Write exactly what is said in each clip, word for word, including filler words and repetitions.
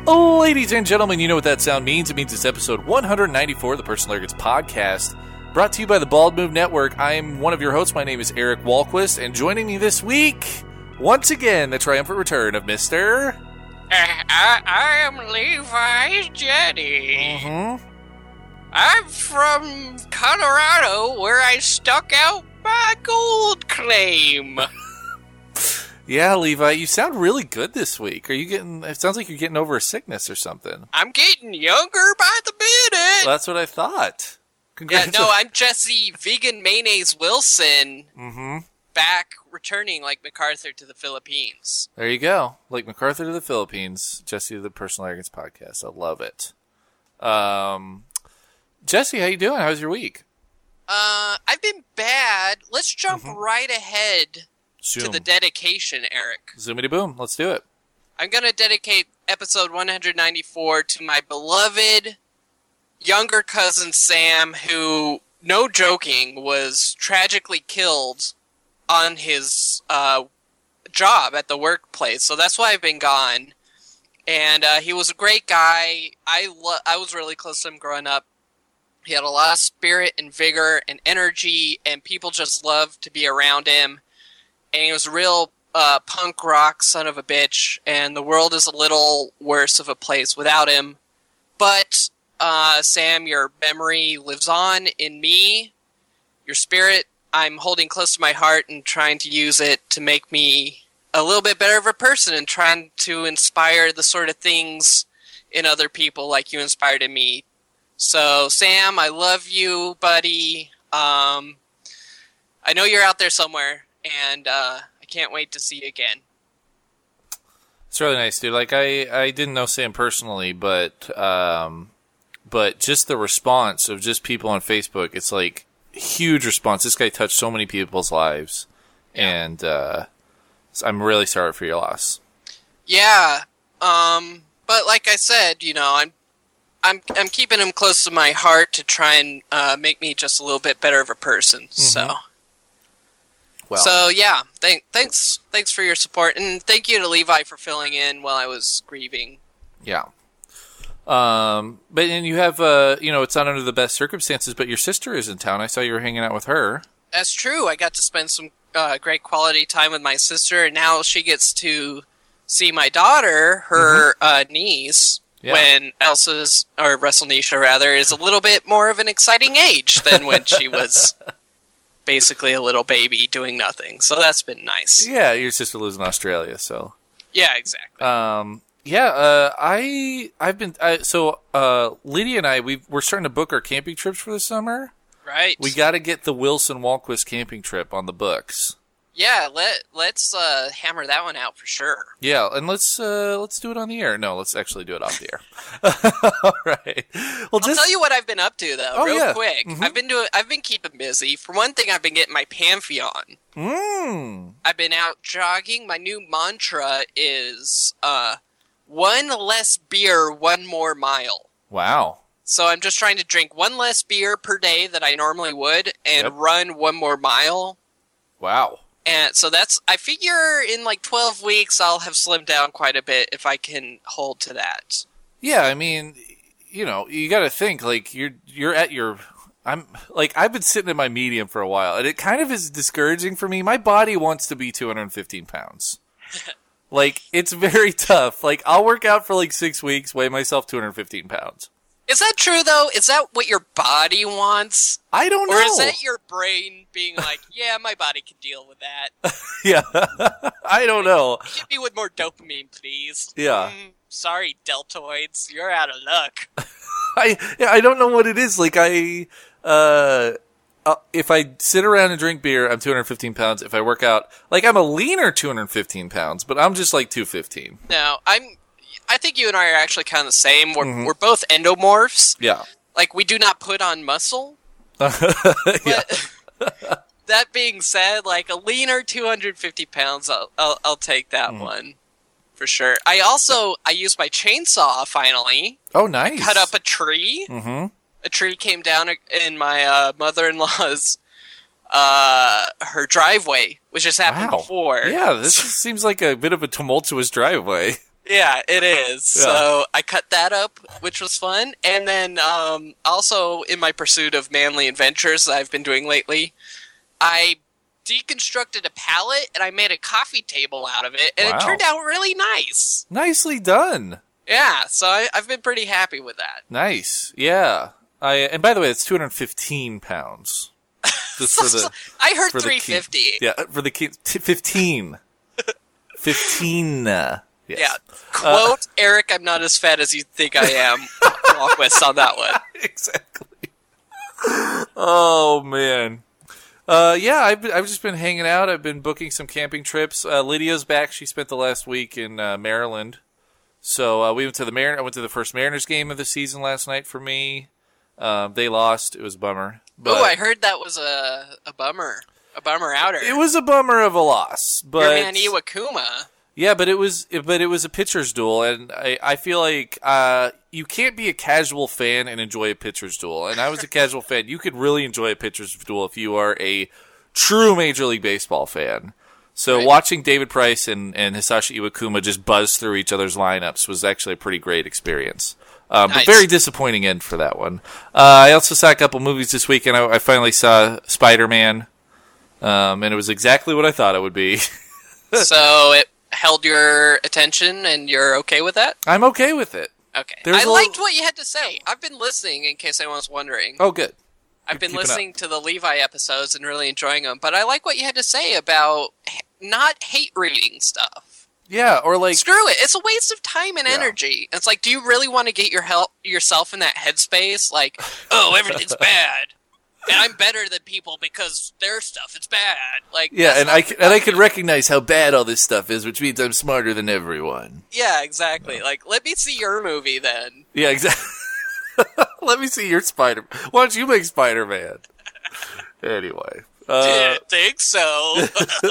Ladies and gentlemen, you know what that sound means. It means it's episode one ninety-four of the Personal Arrogance Podcast, brought to you by the Bald Move Network. I am one of your hosts. My name is Eric Walquist, and joining me this week, once again, the triumphant return of Mister Uh, I, I am Levi Jetty. Mm-hmm. I'm from Colorado, where I stuck out my gold claim. Yeah, Levi, you sound really good this week. Are you getting... It sounds like you're getting over a sickness or something. I'm getting younger by the minute. Well, that's what I thought. Yeah, no, I'm Jesse Vegan Mayonnaise Wilson. Mm-hmm. Back, returning like MacArthur to the Philippines. There you go. Like MacArthur to the Philippines, Jesse to the Personal Arrogance Podcast. I love it. Um, Jesse, how you doing? How's your week? Uh, I've been bad. Let's jump Mm-hmm. right ahead Zoom. to the dedication, Eric. Zoomity boom. Let's do it. I'm going to dedicate episode one ninety-four to my beloved younger cousin Sam, who, no joking, was tragically killed on his uh, job at the workplace. So that's why I've been gone. And uh, he was a great guy. I lo- I was really close to him growing up. He had a lot of spirit and vigor and energy, and people just loved to be around him. And he was a real uh, punk rock son of a bitch, and the world is a little worse of a place without him. But, uh, Sam, your memory lives on in me. Your spirit, I'm holding close to my heart and trying to use it to make me a little bit better of a person and trying to inspire the sort of things in other people like you inspired in me. So, Sam, I love you, buddy. Um, I know you're out there somewhere. And uh, I can't wait to see you again. It's really nice, dude. Like I, I didn't know Sam personally, but um, but just the response of just people on Facebook, it's like huge response. This guy touched so many people's lives, yeah. and uh, I'm really sorry for your loss. Yeah, um, but like I said, you know, I'm I'm I'm keeping him close to my heart to try and uh, make me just a little bit better of a person. Mm-hmm. So. Well. So yeah, th- thanks, thanks for your support, and thank you to Levi for filling in while I was grieving. Yeah, um, but and you have, uh, you know, it's not under the best circumstances, but your sister is in town. I saw you were hanging out with her. That's true. I got to spend some uh, great quality time with my sister, and now she gets to see my daughter, her mm-hmm. uh, niece, yeah. when Elsa's or WrestleNisha rather is a little bit more of an exciting age than when she was. Basically a little baby doing nothing. So that's been nice. Yeah, your sister lives in Australia, so. Yeah, exactly. Um, yeah, uh, I, I've been, I, so, uh, Lydia and I, we we're starting to book our camping trips for the summer. Right. We gotta get the Wilson Walquist camping trip on the books. Yeah, let, let's, uh, hammer that one out for sure. Yeah, and let's, uh, let's do it on the air. No, let's actually do it off the air. All right. Well, I'll just... tell you what I've been up to, though, oh, real yeah. quick. Mm-hmm. I've been doing, I've been keeping busy. For one thing, I've been getting my Pantheon. Mm. I've been out jogging. My new mantra is, uh, one less beer, one more mile. Wow. So I'm just trying to drink one less beer per day that I normally would and yep. run one more mile. Wow. And so that's, I figure in like twelve weeks, I'll have slimmed down quite a bit if I can hold to that. Yeah, I mean, you know, you got to think like you're, you're at your, I'm like, I've been sitting in my medium for a while and it kind of is discouraging for me. My body wants to be two hundred fifteen pounds. Like, it's very tough. Like, I'll work out for like six weeks, weigh myself two hundred fifteen pounds. Is that true, though? Is that what your body wants? I don't know. Or is that your brain being like, yeah, my body can deal with that? Yeah. I don't know. Hit me with more dopamine, please. Yeah. Mm, sorry, deltoids. You're out of luck. I yeah, I don't know what it is. Like, I... Uh, uh, if I sit around and drink beer, I'm two hundred fifteen pounds. If I work out... Like, I'm a leaner two hundred fifteen pounds, but I'm just like two fifteen. No, I'm... I think you and I are actually kind of the same. We're, mm-hmm. we're both endomorphs. Yeah. Like, we do not put on muscle. Yeah. But that being said, like, a leaner two hundred fifty pounds, I'll, I'll, I'll take that mm. one. For sure. I also, I used my chainsaw, finally. Oh, nice. I cut up a tree. Mm-hmm. A tree came down in my uh, mother-in-law's, uh, her driveway, which has happened wow. before. Yeah, this seems like a bit of a tumultuous driveway. Yeah, it is. Yeah. So I cut that up, which was fun. And then um, also in my pursuit of manly adventures that I've been doing lately, I deconstructed a pallet and I made a coffee table out of it, and Wow. it turned out really nice. Nicely done. Yeah, so I, I've been pretty happy with that. Nice. Yeah. I and by the way, it's two hundred fifteen pounds. Just for the I heard for the three key- fifty. Yeah, for the key, t- fifteen. fifteen. Uh, yes. Yeah. Quote, Eric, I'm not as fat as you think I am. Walkwist on that one. Exactly. Oh man. Uh, yeah, I've been, I've just been hanging out. I've been booking some camping trips. Uh, Lydia's back. She spent the last week in uh, Maryland, so uh, we went to the Mar- I went to the first Mariners game of the season last night for me. Um, they lost. It was a bummer. But Oh, I heard that was a, a bummer. A bummer outer. it was a bummer of a loss. But Your man Iwakuma. yeah, but it was but it was a pitcher's duel, and I, I feel like uh, you can't be a casual fan and enjoy a pitcher's duel. And I was a casual fan. You could really enjoy a pitcher's duel if you are a true Major League Baseball fan. So Right. watching David Price and, and Hisashi Iwakuma just buzz through each other's lineups was actually a pretty great experience. Um, Nice. But very disappointing end for that one. Uh, I also saw a couple movies this weekend. I, I finally saw Spider-Man, um, and it was exactly what I thought it would be. So it held your attention, and you're okay with that? I'm okay with it. Okay. There's I a liked little- what you had to say. I've been listening, in case anyone's wondering. Oh, good. I've been keep it up. listening to the Levi episodes and really enjoying them, but I like what you had to say about h- not hate reading stuff. Yeah, or like, Screw it. It's a waste of time and Yeah. energy. It's like, do you really want to get your help yourself in that headspace? Like, oh, everything's bad. And I'm better than people because their stuff is bad. Like, yeah, that's and not I can, and I can recognize how bad all this stuff is, which means I'm smarter than everyone. Yeah, exactly. Like, let me see your movie then. Yeah, exactly. Let me see your Spider. Why don't you make Spider-Man? Anyway, uh, Didn't think so.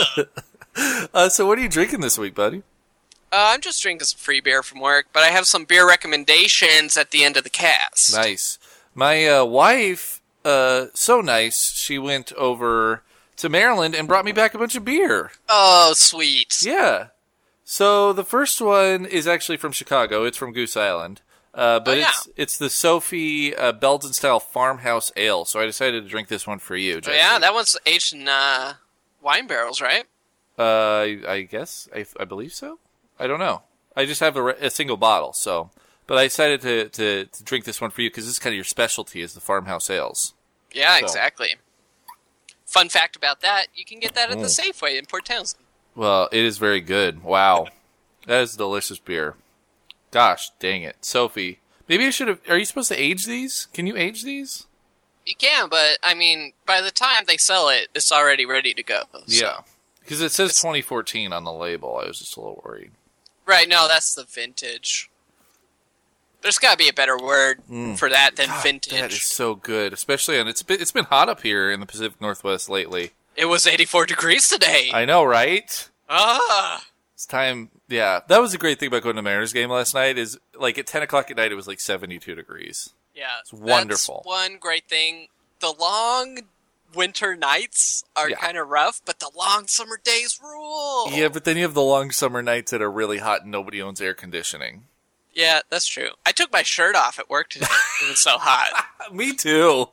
uh, so what are you drinking this week, buddy? Uh, I'm just drinking some free beer from work, but I have some beer recommendations at the end of the cast. Nice. My uh, wife, uh, so nice. She went over to Maryland and brought me back a bunch of beer. Oh, sweet. Yeah. So the first one is actually from Chicago. It's from Goose Island. Uh, but Oh, yeah. it's it's the Sophie uh, Belgian style farmhouse ale. So I decided to drink this one for you, Oh, Jesse. yeah, that one's aged in uh, wine barrels, right? Uh, I, I guess I, I believe so. I don't know. I just have a, re- a single bottle. So, but I decided to to, to drink this one for you because this is kind of your specialty, is the farmhouse ales. Yeah, So- exactly. Fun fact about that, you can get that at the Mm. Safeway in Port Townsend. Well, it is very good. Wow, that is delicious beer. Gosh, dang it, Sophie. Maybe I should have. Are you supposed to age these? Can you age these? You can, but, I mean, by the time they sell it, it's already ready to go. so- Yeah, because it says twenty fourteen on the label. I was just a little worried. Right, no, that's the vintage. There's got to be a better word for that than Mm. God, vintage. that is so good, especially and it's been it's been hot up here in the Pacific Northwest lately. It was eighty-four degrees today. I know, right? ah, It's time. Yeah, that was a great thing about going to the Mariners game last night. Is like at ten o'clock at night, it was like seventy-two degrees. yeah. It's wonderful. That's one great thing. The long winter nights are Yeah. kind of rough, but the long summer days rule. Yeah, but then you have the long summer nights that are really hot and nobody owns air conditioning. Yeah, that's true. I took my shirt off at work today. It was so hot. Me too.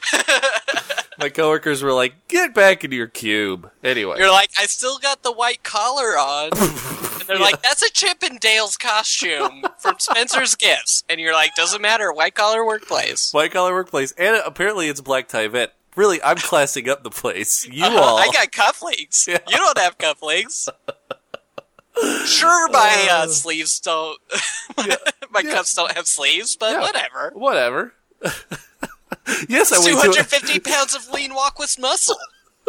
My coworkers were like, "Get back into your cube." Anyway, You're like, I still got the white collar on. And they're like, that's a Chip and Dale's costume from Spencer's Gifts. And you're like, doesn't matter, white collar workplace. white collar workplace, and apparently it's black tie vet. Really, I'm classing up the place. You all, I got cufflinks. Yeah. You don't have cufflinks. Sure, my uh, sleeves don't. my Yeah. cuffs don't have sleeves, but Yeah. whatever. whatever. Yes, I two went hundred to. fifty pounds of lean walk with muscle.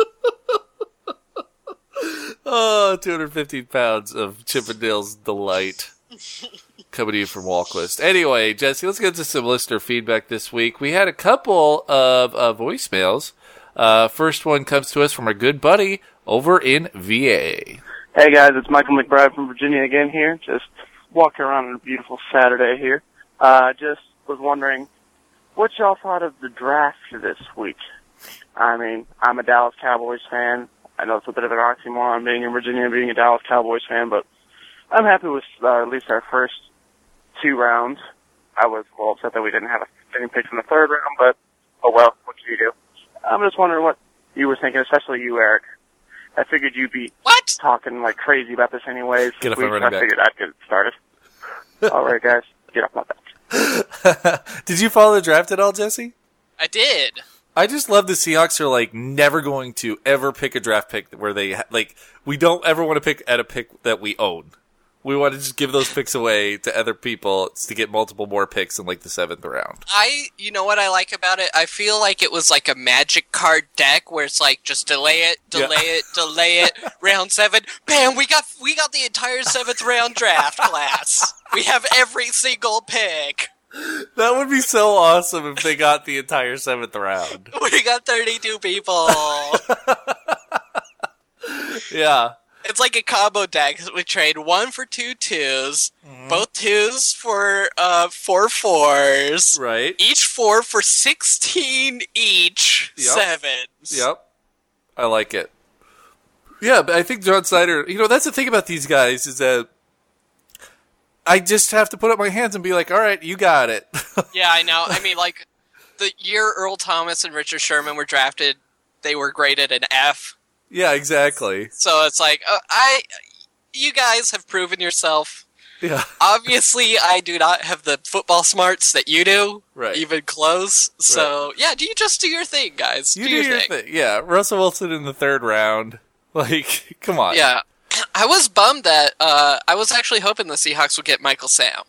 Oh, two hundred fifty pounds of Chippendale's delight coming to you from Walklist. Anyway, Jesse, let's get to some listener feedback this week. We had a couple of uh, voicemails. Uh, first one comes to us from our good buddy over in V A. Hey guys, it's Michael McBride from Virginia again here. Just walking around on a beautiful Saturday here. Uh, just was wondering what y'all thought of the draft this week. I mean, I'm a Dallas Cowboys fan. I know it's a bit of an oxymoron being in Virginia and being a Dallas Cowboys fan, but I'm happy with uh, at least our first two rounds. I was a little upset that we didn't have any picks in the third round, but oh well, what can you do? I'm just wondering what you were thinking, especially you, Eric. I figured you'd be what? talking like crazy about this anyways. Get up we, and running I back. figured I'd get it started. All right, guys, get off my back. Did you follow the draft at all, Jesse? I did. I just love the Seahawks are like never going to ever pick a draft pick where they ha- like we don't ever want to pick at a pick that we own. We want to just give those picks away to other people to get multiple more picks in like the seventh round. I, you know what I like about it? I feel like it was like a magic card deck where it's like just delay it, delay Yeah. it, delay it. Round seven, bam! We got we got the entire seventh round draft class. We have every single pick. That would be so awesome if they got the entire seventh round. We got thirty-two people. Yeah. It's like a combo deck. We trade one for two twos, Mm-hmm. both twos for uh four fours, Right. each four for sixteen each Yep. sevens. Yep. I like it. Yeah, but I think John Snyder, you know, that's the thing about these guys is that I just have to put up my hands and be like, all right, you got it. Yeah, I know. I mean, like, the year Earl Thomas and Richard Sherman were drafted, they were graded an F. Yeah, exactly. So it's like, uh, I, you guys have proven yourself. Yeah. Obviously, I do not have the football smarts that you do, Right. even close. So, yeah, do you just do your thing, guys. You do, do your, your thing. thing. Yeah, Russell Wilson in the third round. Like, come on. Yeah. I was bummed that, uh, I was actually hoping the Seahawks would get Michael Sam.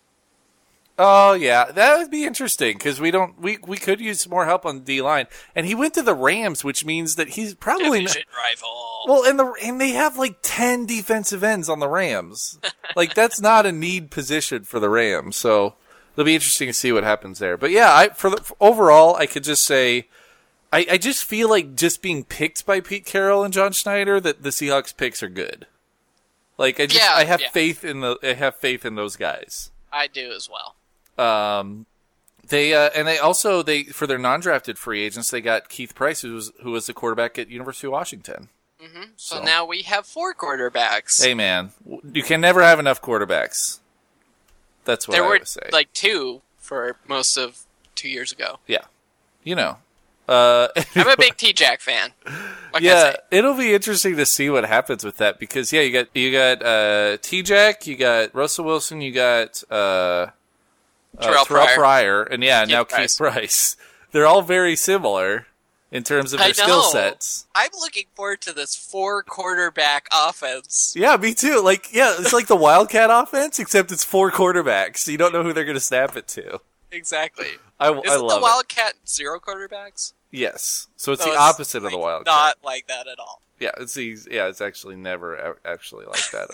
Oh, yeah. That would be interesting because we don't, we, we could use more help on D line. And he went to the Rams, which means that he's probably not, Division rival. well, and the, and they have like ten defensive ends on the Rams. Like, that's not a need position for the Rams. So it'll be interesting to see what happens there. But yeah, I, for the, for overall, I could just say, I, I just feel like just being picked by Pete Carroll and John Schneider that the Seahawks picks are good. Like, I just, Yeah, I have yeah. faith in the, I have faith in those guys. I do as well. Um, they uh, and they also they for their non-drafted free agents they got Keith Price, who was who was the quarterback at University of Washington. hmm So, So. now we have four quarterbacks. Hey man, you can never have enough quarterbacks. That's what there I were would say. like two for most of two years ago. yeah, you know. Uh, I'm a big T-Jack fan. What can I yeah, say? it'll be interesting to see what happens with that because yeah, you got you got uh, T-Jack, you got Russell Wilson, you got uh, Terrell uh, Terrell Pryor. Pryor, and yeah, Keith now Price. Keith Price. They're all very similar in terms of I their skill know. sets. I'm looking forward to this four quarterback offense. Yeah, me too. Like, yeah, it's like the Wildcat offense, except it's four quarterbacks. You don't know who they're going to snap it to. Exactly. I, I Isn't love the it. Wildcat zero quarterbacks? Yes, so it's No, the opposite of the like, Wildcat. Not like that at all. Yeah, it's the, yeah, it's actually never a- actually like that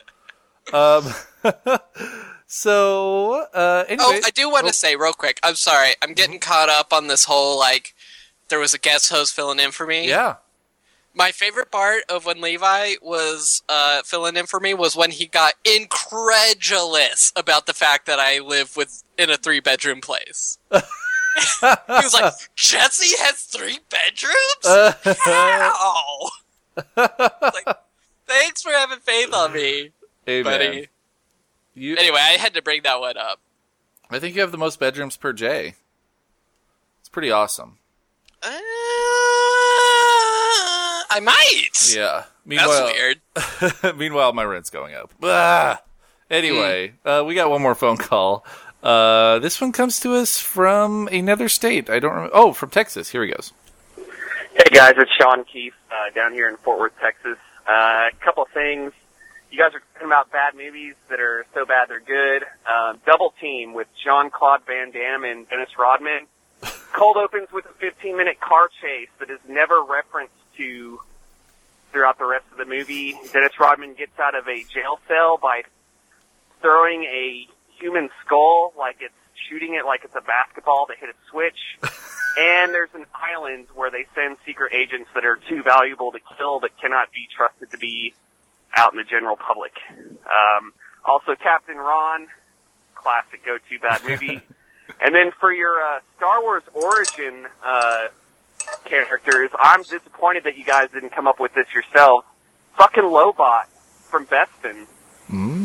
at all. um, so uh, anyway, Oh, I do want to oh, say real quick. I'm sorry. I'm getting caught up on this whole like there was a guest host filling in for me. yeah, My favorite part of when Levi was uh, filling in for me was when he got incredulous about the fact that I live with in a three bedroom place. He was like, "Jesse has three bedrooms? Uh, How?" Like, thanks for having faith on me, hey, buddy. man. You, Anyway, I had to bring that one up. I think you have the most bedrooms per J. It's pretty awesome. Uh, I might. Yeah. That's Meanwhile, weird. Meanwhile, my rent's going up. Ah! Anyway, uh, we got one more phone call. Uh, this one comes to us from another state. I don't remember. Oh, from Texas. Here he goes. Hey guys, it's Sean Keefe uh, down here in Fort Worth, Texas. Uh, a couple of things. You guys are talking about bad movies that are so bad they're good. Um, Double Team with Jean-Claude Van Damme and Dennis Rodman. Cold opens with a fifteen-minute car chase that is never referenced to throughout the rest of the movie. Dennis Rodman gets out of a jail cell by throwing a human skull like it's shooting it like it's a basketball to hit a switch. And there's an island where they send secret agents that are too valuable to kill but cannot be trusted to be out in the general public. Um, also, Captain Ron, classic go-to bad movie. And then for your uh, Star Wars origin uh, characters, I'm disappointed that you guys didn't come up with this yourselves. Fucking Lobot from Bespin. Mm.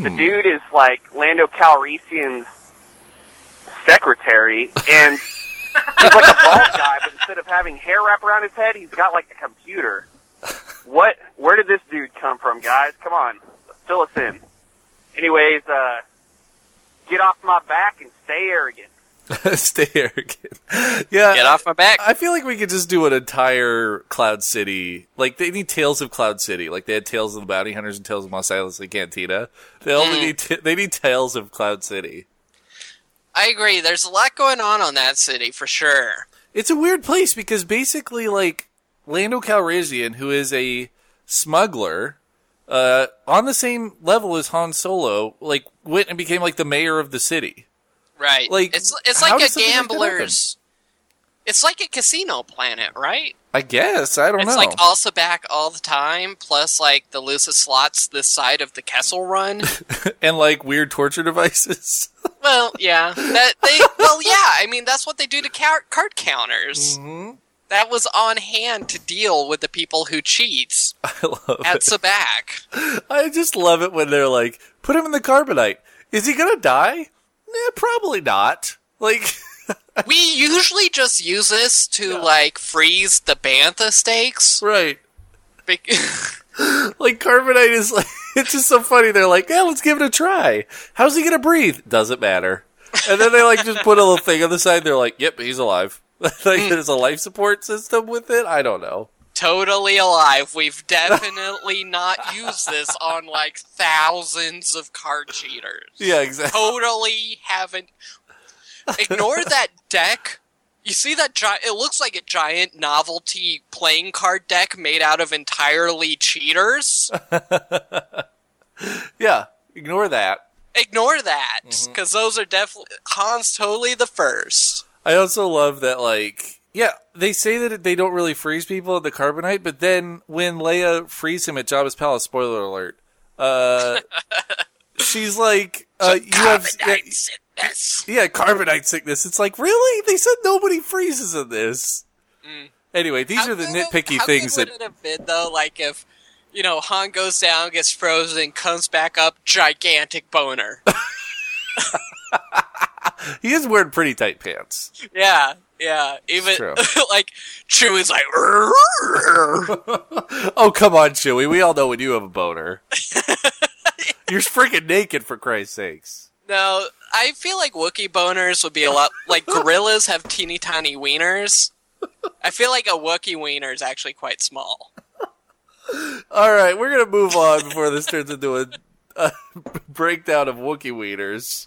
The dude is like Lando Calrissian's secretary, and he's like a bald guy, but instead of having hair wrap around his head, he's got like a computer. What? Where did this dude come from, guys? Come on, fill us in. Anyways, uh, get off my back and stay arrogant. Stay arrogant. Yeah. Get off my back. I feel like we could just do an entire Cloud City. Like, they need Tales of Cloud City. Like, they had Tales of the Bounty Hunters and Tales of Mos Eisley and Cantina. They only Mm. need, t- they need Tales of Cloud City. I agree. There's a lot going on on that city, for sure. It's a weird place because basically, like, Lando Calrissian, who is a smuggler, uh, on the same level as Han Solo, like, went and became, like, the mayor of the city. Right. Like, it's it's how like a does something like that gambler's. It's like a casino planet, right? I guess. I don't It's know. like also back all the time, plus like the loosest slots this side of the Kessel Run. And, like, weird torture devices. Well, yeah, that they. Well, yeah. I mean, that's what they do to car- card counters. Mm-hmm. That was on hand to deal with the people who cheat I love at it. Sabak. I just love it when they're like, put him in the carbonite. Is he gonna die? Nah, probably not. Like, We usually just use this to like freeze the bantha steaks. right. Be- Like, carbonite is like, it's just so funny. They're like, yeah, let's give it a try. How's he gonna breathe? Doesn't matter. And then they like just put a little thing on the side. They're like, yep, he's alive. Like, there's a life support system with it. I don't know. Totally alive. We've definitely not used this on like thousands of card cheaters. Yeah, exactly. Totally haven't. Ignore that deck. You see that giant? It looks like a giant novelty playing card deck made out of entirely cheaters. Yeah, ignore that. Ignore that, because those are definitely Han's totally the first. I also love that, like, yeah, they say that they don't really freeze people in the carbonite, but then when Leia frees him at Jabba's palace, spoiler alert, uh, she's like, uh, you have, yeah, Carbonite sickness. yeah, carbonite sickness. It's like, really? They said nobody freezes in this. Mm. Anyway, these How are the good- nitpicky how things good that, would it have been though? Like if you know Han goes down, gets frozen, comes back up, gigantic boner. he is wearing pretty tight pants. Yeah, yeah. Even true. like Chewie's like. Oh, come on, Chewie. We all know when you have a boner. You're freaking naked, for Christ's sakes. No, I feel like Wookiee boners would be a lot like gorillas have teeny tiny wieners. I feel like a Wookiee wiener is actually quite small. All right, we're going to move on before this turns into a, a breakdown of Wookiee wieners.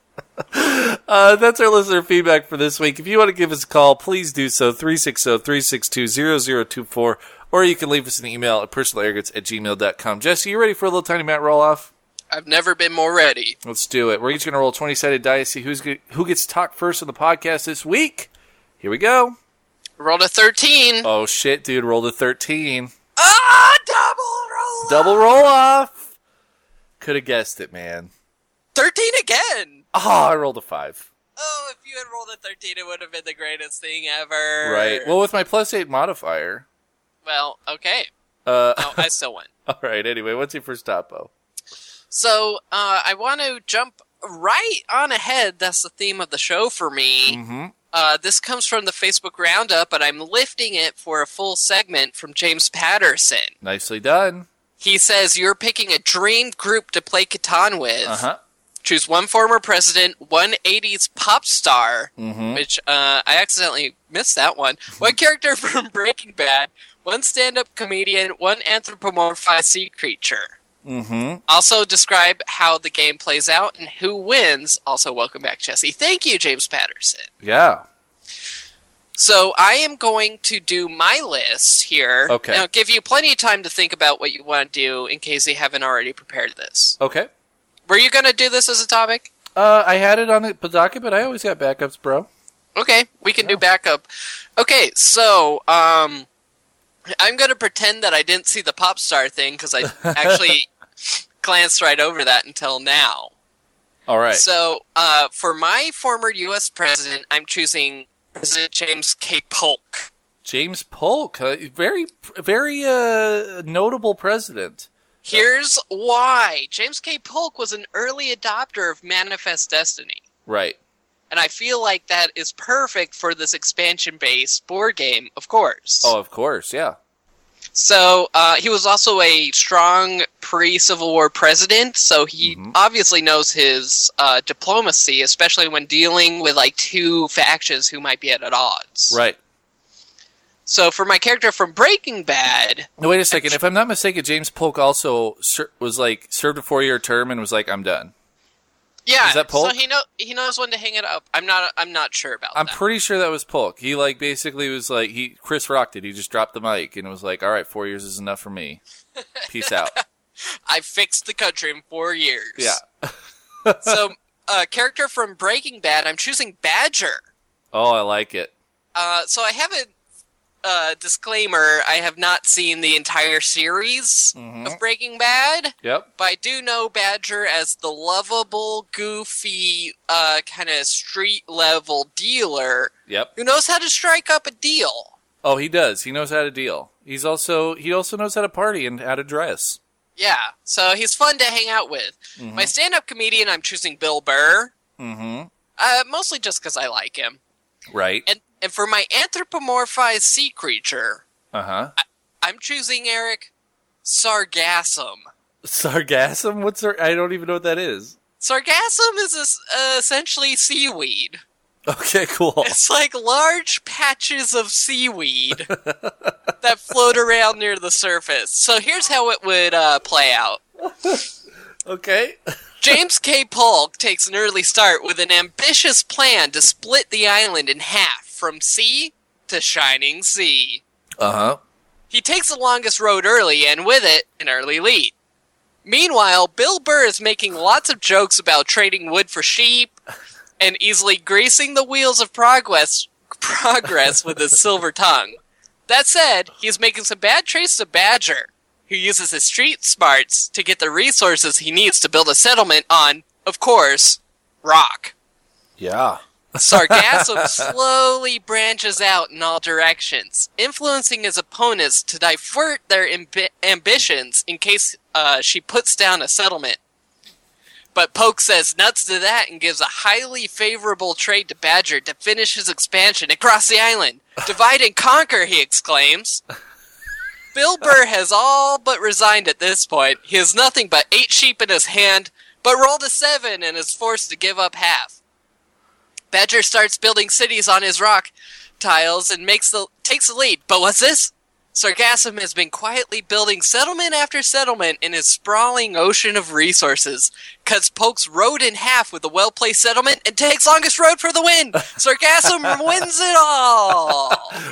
Uh, that's our listener feedback for this week. If you want to give us a call, please do so, three six zero, three six two, zero zero two four, or you can leave us an email at personalarrogance at gmail dot com. Jesse, you ready for a little tiny Matt roll-off? I've never been more ready. Let's do it. We're each going to roll twenty-sided dice, see who's get, who gets to talk first on the podcast this week. Here we go. Rolled a thirteen. Oh, shit, dude. Rolled a thirteen. Ah, double roll. Double roll-off. Could have guessed it, man. thirteen again. Oh, I rolled a five. Oh, if you had rolled a thirteen, it would have been the greatest thing ever. Right. Well, with my plus eight modifier. Well, okay. Uh, No, I still won. all right. Anyway, what's your first topo? So, uh, I want to jump right on ahead. That's the theme of the show for me. Mm-hmm. Uh, this comes from the Facebook Roundup, but I'm lifting it for a full segment from James Patterson. Nicely done. He says, you're picking a dream group to play Catan with. Uh-huh. Choose one former president, one eighties pop star, Mm-hmm. which uh, I accidentally missed that one, one character from Breaking Bad, one stand-up comedian, one anthropomorphized sea creature. Mm-hmm. Also describe how the game plays out and who wins. Also, welcome back, Jesse. Thank you, James Patterson. Yeah. So I am going to do my list here. Okay. Now, give you plenty of time to think about what you want to do in case you haven't already prepared this. Okay. Were you going to do this as a topic? Uh, I had it on the docket, but I always got backups, bro. Okay, we can do backup. Okay, so um, I'm going to pretend that I didn't see the pop star thing because I actually glanced right over that until now. All right. So uh, for my former U S president, I'm choosing President James K. Polk. James Polk, uh, very, very uh, notable president. Here's why. James K. Polk was an early adopter of Manifest Destiny. Right. And I feel like that is perfect for this expansion-based board game, of course. Oh, of course, yeah. So, uh, he was also a strong pre-Civil War president, so he mm-hmm. obviously knows his uh, diplomacy, especially when dealing with, like, two factions who might be at odds. Right. So, for my character from Breaking Bad... No, wait a second. If I'm not mistaken, James Polk also ser- was, like, served a four-year term and was like, I'm done. Yeah, Is that Polk? so he know he knows when to hang it up. I'm not I'm not sure about I'm that. I'm pretty sure that was Polk. He like basically was like he Chris rocked it. He just dropped the mic and was like, "All right, four years is enough for me. Peace out." I fixed the country in four years. Yeah. So, uh, character from Breaking Bad, I'm choosing Badger. Oh, I like it. Uh, so I have a uh, disclaimer. I have not seen the entire series mm-hmm. of Breaking Bad. Yep. But I do know Badger as the lovable, goofy, uh, kind of street-level dealer. Yep. Who knows how to strike up a deal. Oh, he does. He knows how to deal. He's also he also knows how to party and how to dress. Yeah, so he's fun to hang out with. Mm-hmm. My stand-up comedian, I'm choosing Bill Burr. Mm-hmm. Uh, mostly just because I like him. Right. And and for my anthropomorphized sea creature, uh-huh. I, I'm choosing, Eric, Sargassum. Sargassum? What's sar- I don't even know what that is. Sargassum is a, uh, essentially seaweed. Okay, cool. It's like large patches of seaweed that float around near the surface. So here's how it would uh, play out. Okay. James K. Polk takes an early start with an ambitious plan to split the island in half from sea to shining sea. Uh-huh. He takes the longest road early, and with it, an early lead. Meanwhile, Bill Burr is making lots of jokes about trading wood for sheep and easily greasing the wheels of progress progress with his silver tongue. That said, he's making some bad trades to Badger, who uses his street smarts to get the resources he needs to build a settlement on, of course, rock. Yeah. Sargassum slowly branches out in all directions, influencing his opponents to divert their amb- ambitions in case uh, she puts down a settlement. But Polk says nuts to that and gives a highly favorable trade to Badger to finish his expansion across the island. Divide and conquer, he exclaims. Bill Burr has all but resigned at this point. He has nothing but eight sheep in his hand, but rolled a seven and is forced to give up half. Badger starts building cities on his rock tiles and makes the takes the lead. But what's this? Sargassum has been quietly building settlement after settlement in his sprawling ocean of resources, cuts Polk's road in half with a well-placed settlement, and takes longest road for the win! Sargassum wins it all!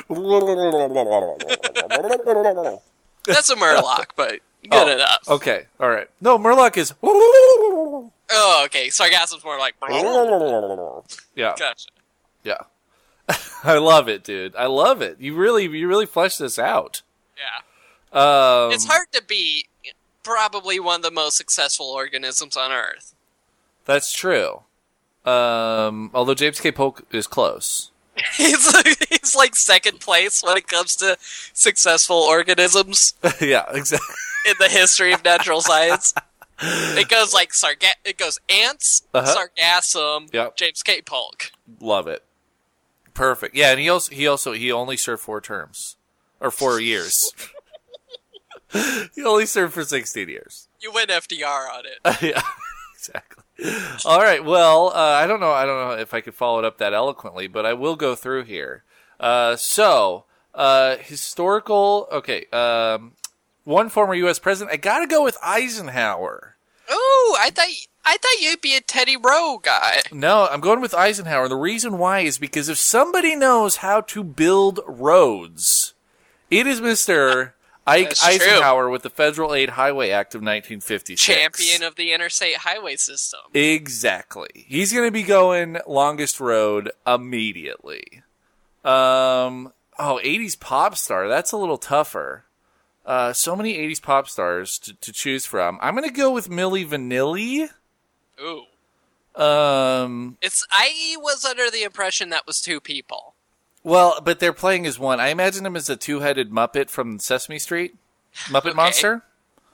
That's a Murloc, but good oh, enough. Okay, alright. No, Murloc is... Oh, okay. Sargassum's more like... Yeah. Gotcha. Yeah. I love it, dude. I love it. You really, you really fleshed this out. Yeah. Um, it's hard to be probably one of the most successful organisms on Earth. That's true. Um, although James K. Polk is close. he's, like, he's like second place when it comes to successful organisms. Yeah, exactly. In the history of natural science. It goes like sarga- It goes ants, uh-huh. Sargassum, yep. James K. Polk. Love it. Perfect. Yeah, and he also he also he only served four terms or four years. He only served for sixteen years. You win F D R on it. Yeah, exactly. All right. Well, uh, I don't know. I don't know if I could follow it up that eloquently, but I will go through here. Uh, so, uh, historical. Okay. Um, one former U S president. I got to go with Eisenhower. Ooh, I thought I thought you'd be a Teddy Rowe guy. No, I'm going with Eisenhower. The reason why is because if somebody knows how to build roads, it is Mister Ike That's Eisenhower true. With the Federal Aid Highway Act of nineteen fifty-six. Champion of the interstate highway system. Exactly. He's going to be going longest road immediately. Um, oh, eighties pop star. That's a little tougher. Uh, so many eighties pop stars to, to choose from. I'm going to go with Milli Vanilli. Ooh. Um, it's I was under the impression that was two people. Well, but they're playing as one. I imagine him as a two-headed Muppet from Sesame Street. Muppet okay. Monster.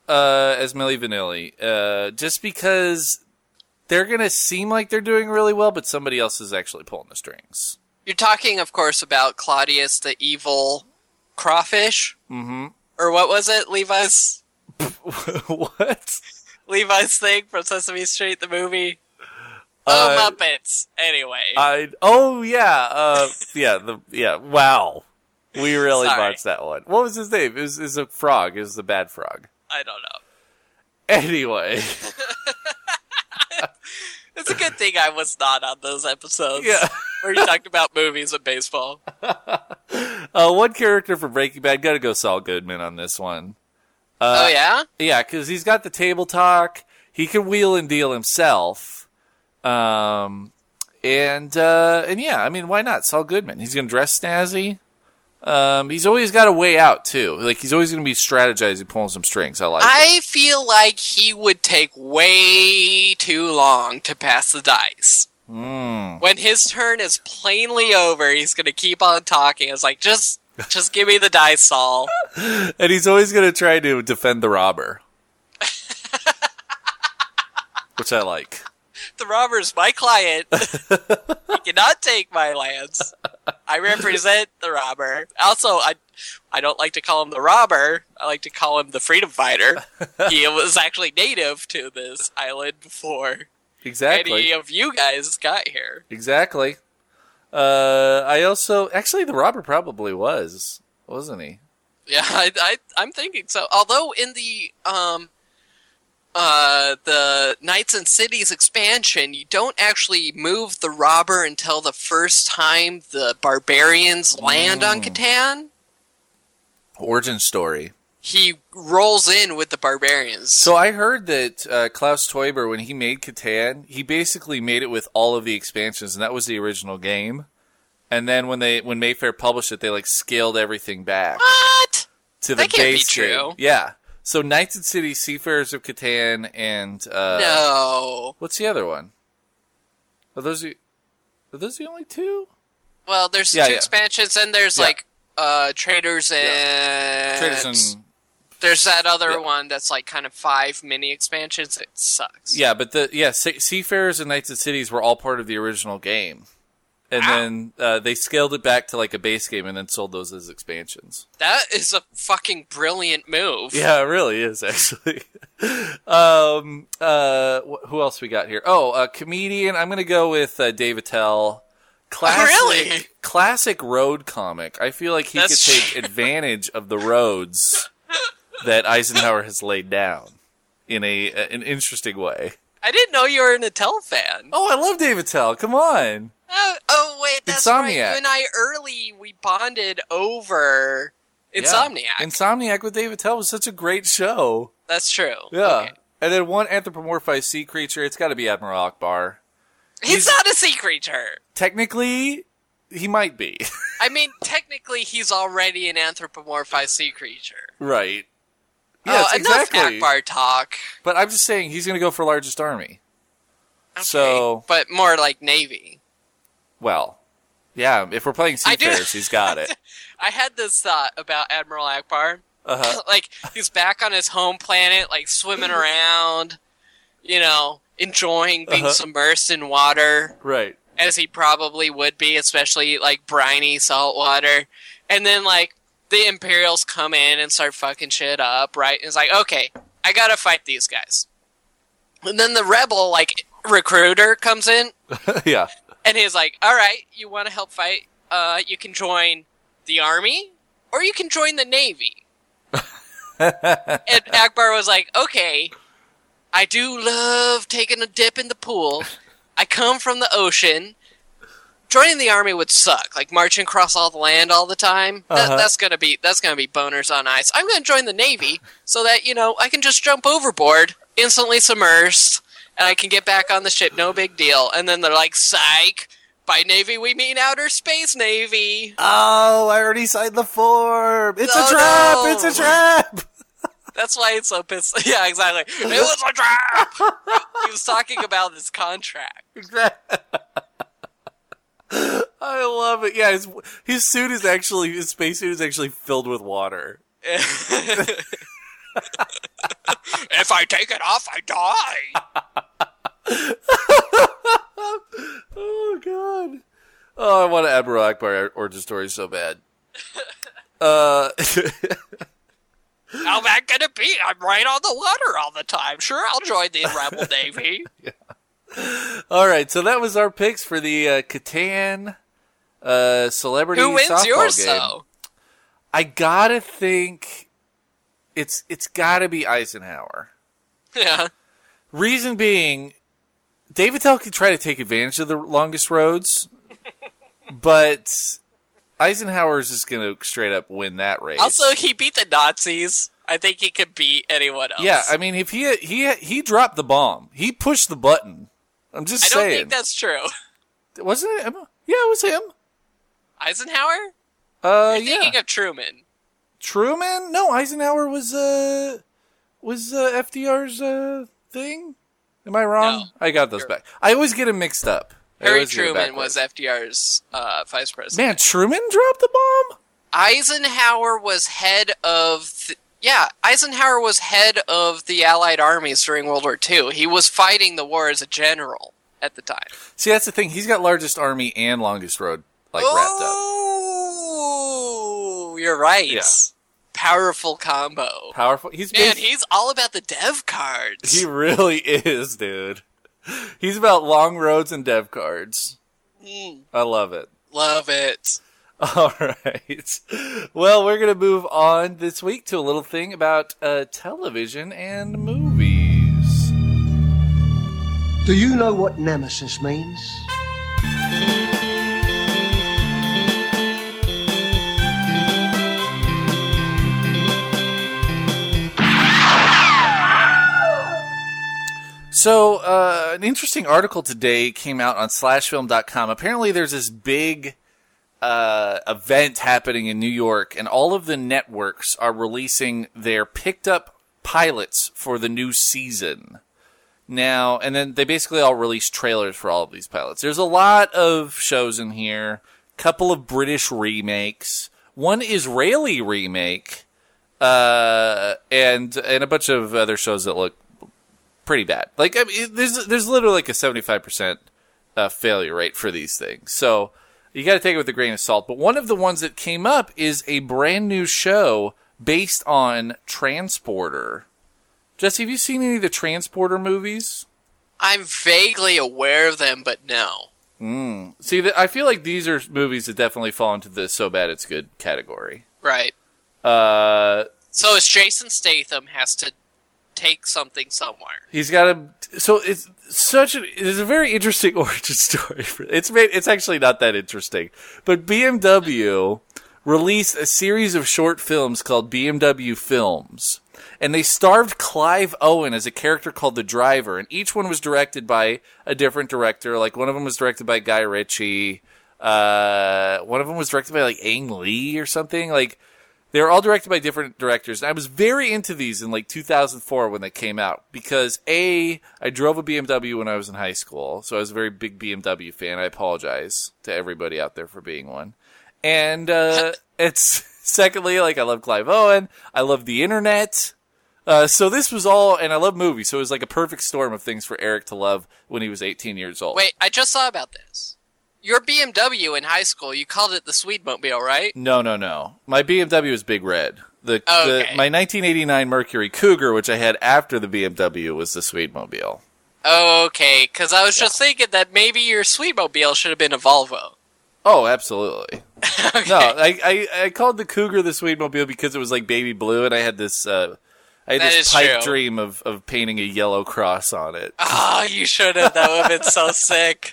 uh, as Milli Vanilli, uh, just because they're going to seem like they're doing really well, but somebody else is actually pulling the strings. You're talking, of course, about Claudius the evil crawfish? Mm-hmm. Or what was it? Levi's? What? Levi's thing from Sesame Street, the movie? Uh, oh, Muppets. Anyway. I oh yeah, uh, yeah, the yeah. Wow, we really Sorry. botched that one. What was his name? It was, it was a frog. It was the bad frog. I don't know. Anyway, It's a good thing I was not on those episodes. Yeah. Where you talked about movies and baseball. uh, one character from Breaking Bad, gotta go Saul Goodman on this one. Uh, oh, yeah? Yeah, because he's got the table talk. He can wheel and deal himself. Um, and uh, and yeah, I mean, why not? Saul Goodman. He's gonna dress snazzy. Um, he's always got a way out too. Like he's always gonna be strategizing, pulling some strings. I like. I it. feel like he would take way too long to pass the dice. Mm. When his turn is plainly over, he's gonna keep on talking. It's like, just, just give me the dice, Saul. And he's always gonna try to defend the robber, which I like. The robber's my client. He cannot take my lands. I represent the robber. Also, I I don't like to call him the robber. I like to call him the freedom fighter. He was actually native to this island before Exactly. any of you guys got here. Exactly. Uh, I also actually the robber probably was, wasn't he? Yeah, I, I I'm thinking so. Although in the um uh the Knights and Cities expansion, you don't actually move the robber until the first time the barbarians land on Catan. Origin story. He rolls in with the barbarians. So I heard that uh, Klaus Teuber, when he made Catan, he basically made it with all of the expansions, and that was the original game. And then when they when Mayfair published it, they like scaled everything back what? to the That can't be base true. game. Yeah. So Knights and City, Seafarers of Catan, and uh, No. what's the other one? Are those the, are those the only two? Well, there's Yeah, two yeah. expansions, and there's Yeah. like uh traders and Traders and there's that other Yeah. one that's like kind of five mini expansions. It sucks. yeah, but the yeah Se- Seafarers and Knights and Cities were all part of the original game, and Wow. then uh, they scaled it back to like a base game, and then sold those as expansions. That is a fucking brilliant move. Yeah, it really is actually. um, uh, wh- who else we got here? Oh, a comedian. I'm gonna go with uh, Dave Attell. Classic, really? classic road comic. I feel like he That's could take true. advantage of the roads that Eisenhower has laid down in a an interesting way. I didn't know you were an Attell fan. Oh, I love Dave Attell. Come on. Oh, oh wait, that's right. You Insomniac. and I early we bonded over Insomniac. Yeah. Insomniac with Dave Attell was such a great show. That's true. Yeah. Okay. And then one anthropomorphized sea creature. It's got to be Admiral Akbar. He's, He's- not a sea creature. Technically, he might be. I mean, technically, he's already an anthropomorphized sea creature. Right. Oh, Yes, enough exactly. Akbar talk. But I'm just saying he's going to go for largest army. Okay, So- but more like Navy. Well, yeah, if we're playing I do- Seafarers, he's got it. I had this thought about Admiral Akbar. Uh-huh. Like, he's back on his home planet, like, swimming around, you know, enjoying being Uh-huh. submersed in water, Right. as he probably would be, especially, like, briny salt water. And then, like, the Imperials come in and start fucking shit up, right? And it's like, okay, I gotta fight these guys. And then the rebel, like, recruiter comes in, Yeah. and he's like, alright, you want to help fight? Uh, you can join the army, or you can join the navy. And Akbar was like, okay, I do love taking a dip in the pool. I come from the ocean. Joining the army would suck, like marching across all the land all the time. That, Uh-huh. That's gonna be that's gonna be boners on ice. I'm gonna join the navy so that you know I can just jump overboard, instantly submersed, and I can get back on the ship. No big deal. And then they're like, "Psych! By navy we mean outer space navy." Oh, I already signed the form. It's Oh, a trap. no. It's a trap. That's why it's so pissed. Yeah, exactly. It was a trap. He was talking about this contract. I love it. Yeah, his, his suit is actually, his spacesuit is actually filled with water. if I take it off, I die. Oh, God. Oh, I want to Admiral Akbar origin story so bad. Uh, How that gonna be? I'm right on the water all the time. Sure, I'll join the Rebel Navy. Yeah. All right, so that was our picks for the uh, Catan uh, celebrity Who wins softball yours, game. though? I gotta think it's it's gotta be Eisenhower. Yeah. Reason being, David Tell could try to take advantage of the longest roads, but Eisenhower's just going to straight up win that race. Also, he beat the Nazis. I think he could beat anyone else. Yeah, I mean, if he he he dropped the bomb, he pushed the button. I'm just I don't saying. think that's true. Wasn't it him? Yeah, it was him. Eisenhower? Uh, You're yeah. thinking of Truman. Truman? No, Eisenhower was uh was uh, F D R's uh thing. Am I wrong? No. I got those You're- back. I always get them mixed up. I Harry always get it Truman backwards. was F D R's uh, vice president. Man, Truman dropped the bomb? Eisenhower was head of... Th- yeah, Eisenhower was head of the Allied armies during World War Two. He was fighting the war as a general at the time. See, that's the thing. He's got largest army and longest road, like, wrapped up. Oh, you're right. Yeah. Powerful combo. Powerful. He's Man, basi- he's all about the dev cards. He really is, dude. He's about long roads and dev cards. Mm, I love it. love it. All right. Well, we're going to move on this week to a little thing about uh, television and movies. Do you know what nemesis means? So, uh, an interesting article today came out on slash film dot com. Apparently, there's this big uh, event happening in New York, and all of the networks are releasing their picked-up pilots for the new season. Now, and then they basically all release trailers for all of these pilots. There's a lot of shows in here, couple of British remakes, one Israeli remake, uh, and and a bunch of other shows that look pretty bad. Like, I mean, there's there's literally like a seventy-five percent uh, failure rate for these things. So you got to take it with a grain of salt. But one of the ones that came up is a brand new show based on Transporter. Jesse, have you seen any of the Transporter movies? I'm vaguely aware of them, but no. Mm. See, th- I feel like these are movies that definitely fall into the so bad it's good category. Right. Uh, So it's Jason Statham has to take something somewhere. He's got a. So it's such a. It's a very interesting origin story. For, it's made. It's actually not that interesting, but B M W released a series of short films called B M W Films, and they starred Clive Owen as a character called the Driver, and each one was directed by a different director. Like one of them was directed by Guy Ritchie. Uh, one of them was directed by like Ang Lee or something. Like. They were all directed by different directors. And I was very into these in like two thousand four when they came out because A, I drove a B M W when I was in high school, so I was a very big B M W fan. I apologize to everybody out there for being one. And uh, it's secondly, like I love Clive Owen, I love the internet. Uh, so this was all, and I love movies, so it was like a perfect storm of things for Eric to love when he was eighteen years old. Wait, I just saw about this. Your B M W in high school, you called it the Swedemobile, right? No, no, no. My B M W is Big Red. The, Okay. the my nineteen eighty-nine Mercury Cougar, which I had after the B M W, was the Swedemobile. Okay, because I was just thinking that maybe your Swedemobile should have been a Volvo. Oh, absolutely. Okay. No, I, I I called the Cougar the Swedemobile because it was like baby blue, and I had this uh, I had That this is pipe true. dream of, of painting a yellow cross on it. Oh, you should have. That would have been so sick.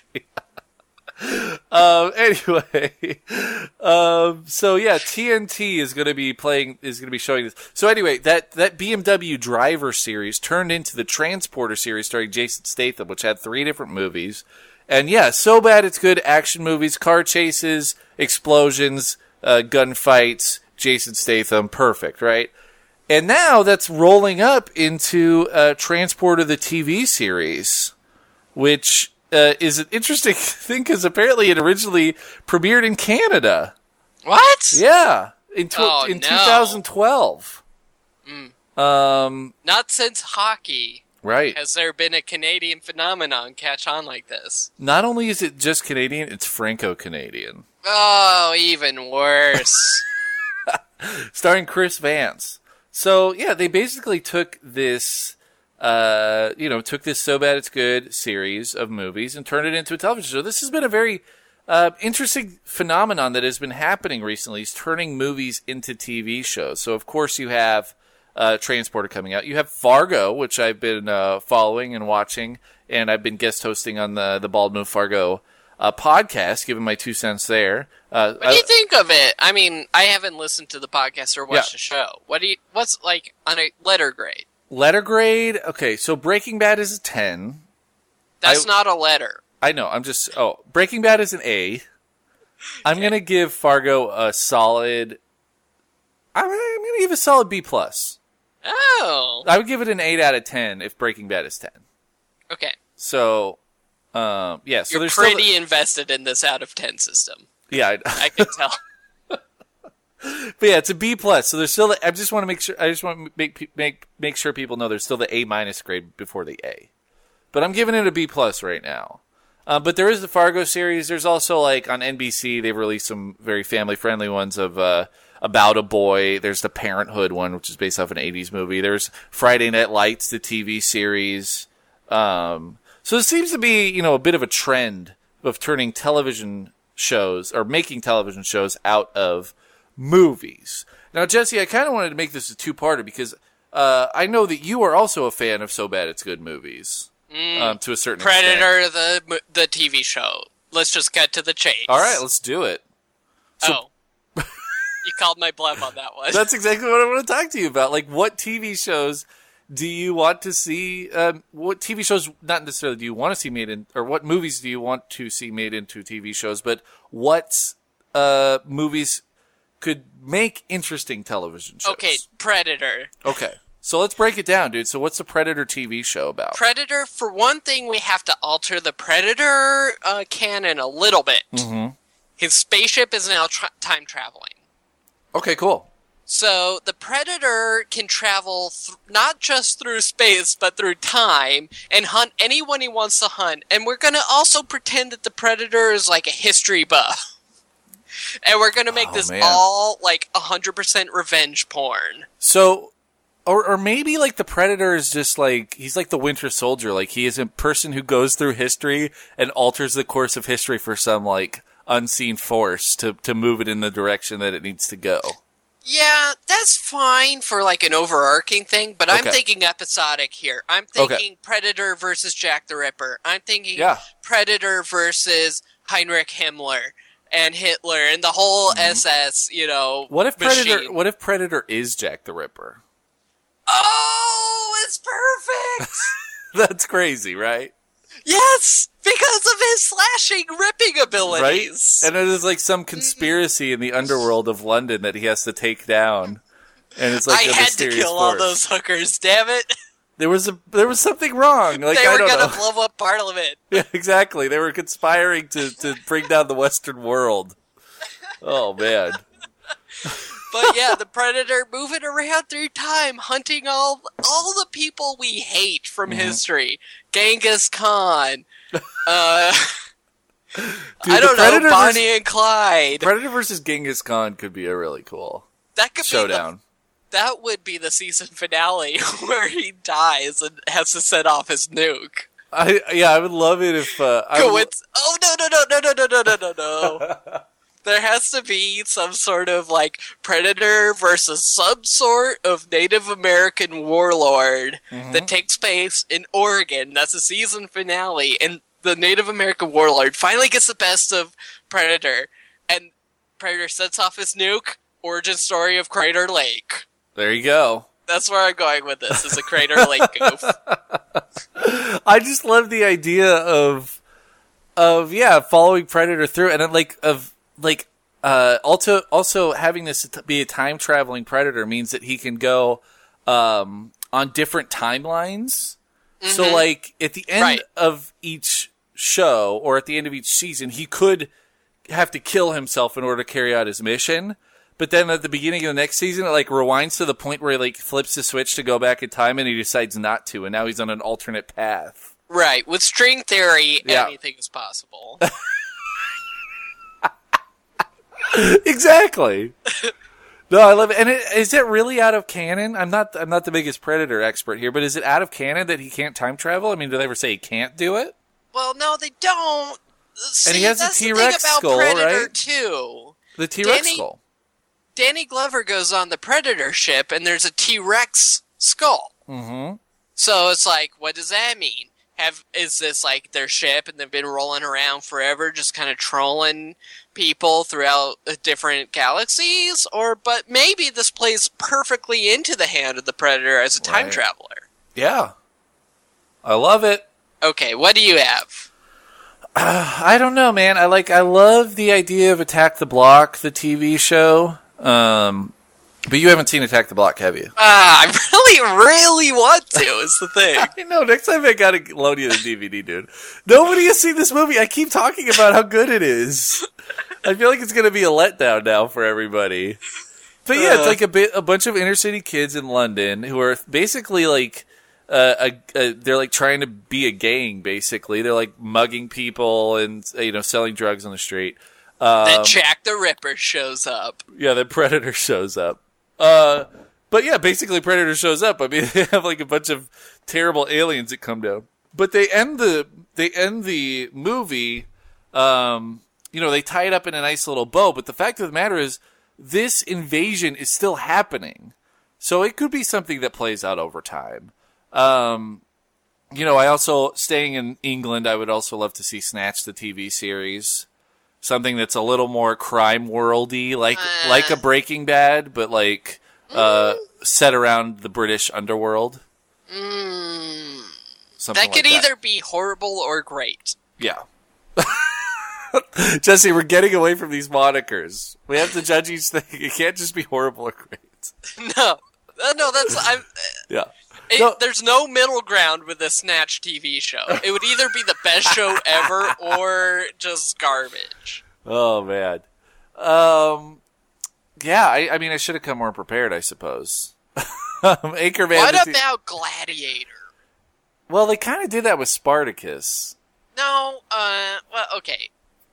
Um, anyway, um, so yeah, T N T is going to be playing, is going to be showing this. So anyway, that, that B M W Driver series turned into the Transporter series starring Jason Statham, which had three different movies. And yeah, so bad it's good action movies, car chases, explosions, uh, gunfights, Jason Statham, perfect, right? And now that's rolling up into, uh, Transporter the T V series, which, Uh, is an interesting thing because apparently it originally premiered in Canada. What? Yeah, in tw- Oh, in no. twenty twelve. Mm. Um, Not since hockey right. has there been a Canadian phenomenon catch on like this. Not only is it just Canadian, it's Franco-Canadian. Oh, even worse. Starring Chris Vance. So, yeah, they basically took this, uh, you know, took this So Bad It's Good series of movies and turned it into a television show. This has been a very uh, interesting phenomenon that has been happening recently, is turning movies into T V shows. So, of course, you have uh, Transporter coming out. You have Fargo, which I've been uh, following and watching, and I've been guest hosting on the, the Bald Move Fargo uh, podcast, giving my two cents there. Uh, what do you think of it? I mean, I haven't listened to the podcast or watched Yeah. the show. What do you? What's like on a letter grade? Letter grade, okay, so Breaking Bad is a ten. That's I- not a letter. I know, I'm just, oh, Breaking Bad is an A. I'm going to give Fargo a solid, I'm, I'm going to give a solid B plus. Oh, I would give it an eight out of ten if Breaking Bad is ten. okay. So, um, yeah, so You're there's pretty still, invested in this out of ten system. yeah, I, I can tell. but yeah, it's a B plus. So there's still, I just want to make sure, I just want to make, make, make sure people know there's still the A minus grade before the A. But I'm giving it a B plus right now. Uh, but there is the Fargo series. There's also, like, on N B C, they've released some very family-friendly ones of uh, About a Boy. There's the Parenthood one, which is based off an eighties movie. There's Friday Night Lights, the T V series. Um, so it seems to be, you know, a bit of a trend of turning television shows, or making television shows out of movies. Now, Jesse, I kind of wanted to make this a two-parter because uh, I know that you are also a fan of So Bad It's Good movies. Mm, Um, to a certain extent. Predator, the mo- the T V show. Let's just get to the chase. All right, let's do it. So- oh, you called my bluff on that one. That's exactly what I want to talk to you about. Like, what T V shows do you want to see? Um, what T V shows, not necessarily do you want to see made in, or what movies do you want to see made into T V shows, but what uh, movies could make interesting television shows? Okay, Predator. Okay. So let's break it down, dude. So what's the Predator T V show about? Predator, for one thing, we have to alter the Predator uh, canon a little bit. Mm-hmm. His spaceship is now tra- time traveling. Okay, cool. So the Predator can travel th- not just through space, but through time, and hunt anyone he wants to hunt. And we're going to also pretend that the Predator is like a history buff. And we're going to make Oh, this man. all like one hundred percent revenge porn. So, or or maybe like the Predator is just like, he's like the Winter Soldier. Like, he is a person who goes through history and alters the course of history for some like unseen force to, to move it in the direction that it needs to go. Yeah, that's fine for like an overarching thing, but I'm Okay. thinking episodic here. I'm Okay. thinking Predator versus Jack the Ripper. I'm thinking Yeah. Predator versus Heinrich Himmler and Hitler and the whole S S, you know, What if Predator, machine. what if Predator is Jack the Ripper? Oh, it's perfect! That's crazy, right? Yes! Because of his slashing, ripping Right? abilities! And it is like some conspiracy in the underworld of London that he has to take down. And it's like I a had to mysterious kill all force. those hookers, damn it! There was a there was something wrong. Like, they I were don't gonna know. blow up Parliament. Yeah, exactly. They were conspiring to, to bring down the Western world. Oh, man. But yeah, the Predator moving around through time, hunting all all the people we hate from Mm-hmm. history. Genghis Khan. Uh, Dude, I don't the know, Predator Bonnie versus, and Clyde. Predator versus Genghis Khan could be a really cool That could showdown. be the, that would be the season finale where he dies and has to set off his nuke. I yeah, I would love it if uh, I Go would, with, oh no no no no no no no no no no. There has to be some sort of like Predator versus some sort of Native American warlord Mm-hmm. that takes place in Oregon. That's the season finale, and the Native American warlord finally gets the best of Predator, and Predator sets off his nuke. Origin story of Crater Lake. There you go. That's where I'm going with this. Is a Crater Lake goof. I just love the idea of of yeah, following Predator through and like of like uh also also having this be a time traveling Predator means that he can go um on different timelines. Mm-hmm. So like at the end Right. of each show or at the end of each season, he could have to kill himself in order to carry out his mission. but then at the beginning of the next season, it like rewinds to the point where he like flips the switch to go back in time, and he decides not to, and now he's on an alternate path. Right. With string theory, Yeah. anything is possible. Exactly. No, I love it. And it, is it really out of canon? I'm not. I'm not the biggest Predator expert here, but is it out of canon that he can't time travel? I mean, do they ever say he can't do it? Well, no, they don't. See, And he has a that's the T-Rex thing about skull, Predator right? too. The T-Rex Danny- skull. Danny Glover goes on the Predator ship, and there's a T-Rex skull. Mm-hmm. So it's like, what does that mean? Have is this like their ship, and they've been rolling around forever, just kind of trolling people throughout uh, different galaxies? Or, but maybe this plays perfectly into the hand of the Predator as a time Right. traveler. Yeah. I love it. Okay, what do you have? I don't know, man. I like. I love the idea of Attack the Block, the T V show. Um, but you haven't seen Attack the Block, have you? Ah, I really, really want to, is the thing. I know. Next time I gotta loan you the D V D, dude. Nobody has seen this movie. I keep talking about how good it is. I feel like it's gonna be a letdown now for everybody. But yeah, it's like a bit, a bunch of inner city kids in London who are basically like, uh, a, a, they're like trying to be a gang. Basically, they're like mugging people and you know selling drugs on the street. Um, Then Jack the Ripper shows up. Yeah, the Predator shows up. Uh, but yeah, basically Predator shows up. I mean, they have like a bunch of terrible aliens that come down. But they end the they end the movie. Um, you know, they tie it up in a nice little bow. But the fact of the matter is, this invasion is still happening. So it could be something that plays out over time. Um, you know, I also staying in England. I would also love to see Snatch, the T V series. Something that's a little more crime worldy, like Uh. like a Breaking Bad, but like uh, set around the British underworld. Mm, Something that could like either be horrible or great. Yeah. Jesse, we're getting away from these monikers. We have to judge each thing. It can't just be horrible or great. No, uh, no, that's I'm. Yeah. It, No. There's no middle ground with the Snatch T V show. It would either be the best show ever or just garbage. Oh man. Um. Yeah. I, I mean, I should have come more prepared, I suppose. um, Anchorman. What the- about Gladiator? Well, they kind of did that with Spartacus. No, uh, well, okay.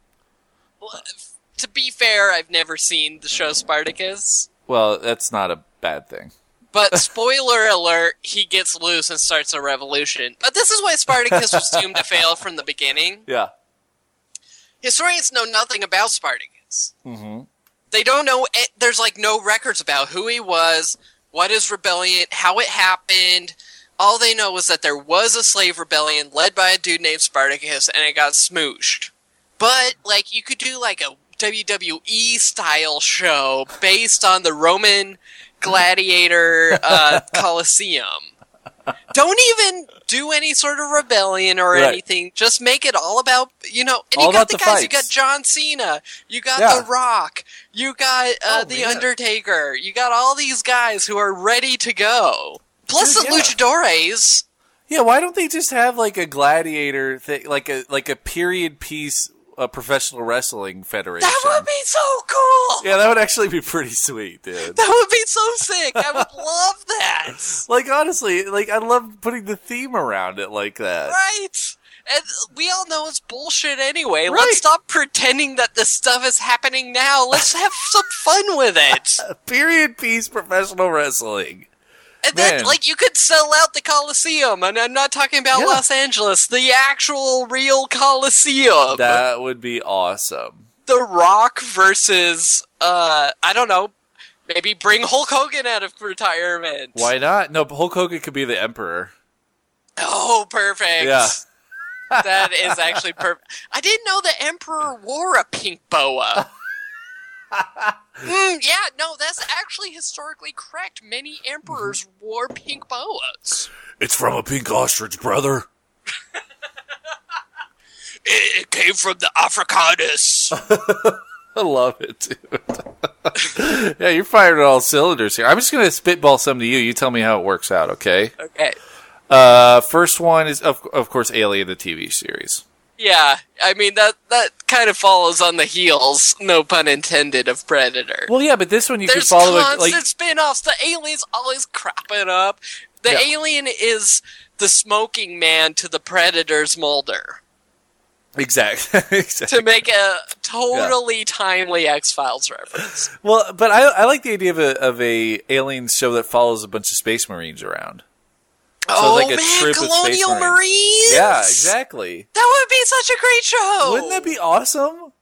Well, f- to be fair, I've never seen the show Spartacus. Well, that's not a bad thing. But spoiler alert, he gets loose and starts a revolution. But this is why Spartacus was doomed to fail from the beginning. Yeah. Historians know nothing about Spartacus. Mm-hmm. They don't know, it, there's like no records about who he was, what his rebellion, how it happened. All they know is that there was a slave rebellion led by a dude named Spartacus, and it got smooshed. But, like, you could do like a W W E style show based on the Roman gladiator uh, Colosseum. Don't even do any sort of rebellion or Right. anything. Just make it all about, you know, and All you got about the the guys. You fights. got John Cena. You got Yeah. The Rock. You got uh, Oh, The man. Undertaker. You got all these guys who are ready to go. Plus Dude, the yeah. luchadores. Yeah, why don't they just have like a gladiator thing, like a like a period piece uh, professional wrestling federation? That would be so cool. Yeah, that would actually be pretty sweet, dude. That would be so sick. I would love that. Like honestly, like I love putting the theme around it like that. Right. And we all know it's bullshit anyway. Right. Let's stop pretending that this stuff is happening now. Let's have some fun with it. Period piece professional wrestling. And then, Man. like, you could sell out the Coliseum. And I'm not talking about Yeah. Los Angeles. The actual, real Coliseum. That would be awesome. The Rock versus, uh, I don't know, maybe bring Hulk Hogan out of retirement. Why not? No, Hulk Hogan could be the emperor. Oh, perfect. Yeah. That is actually perfect. I didn't know the Emperor wore a pink boa. Mm, yeah, no, that's actually historically correct. Many emperors wore pink boas. It's from a pink ostrich, brother. It, it came from the Africanus. I love it, dude. Yeah, you're firing on all cylinders here. I'm just going to spitball some to you. You tell me how it works out, okay? Okay. Uh, first one is, of, of course, Alien, the T V series. Yeah, I mean, that that kind of follows on the heels, no pun intended, of Predator. Well, yeah, but this one you There's could follow it constant like spin-offs. The alien's always cropping up. The Yeah. alien is the smoking man to the Predator's Mulder. exactly. exactly. To make a totally timely X-Files reference. Well, but I I like the idea of a of a alien show that follows a bunch of space marines around. So oh it's like a man, troop of Colonial Space Marines. Marines! Yeah, exactly. That would be such a great show! Wouldn't that be awesome?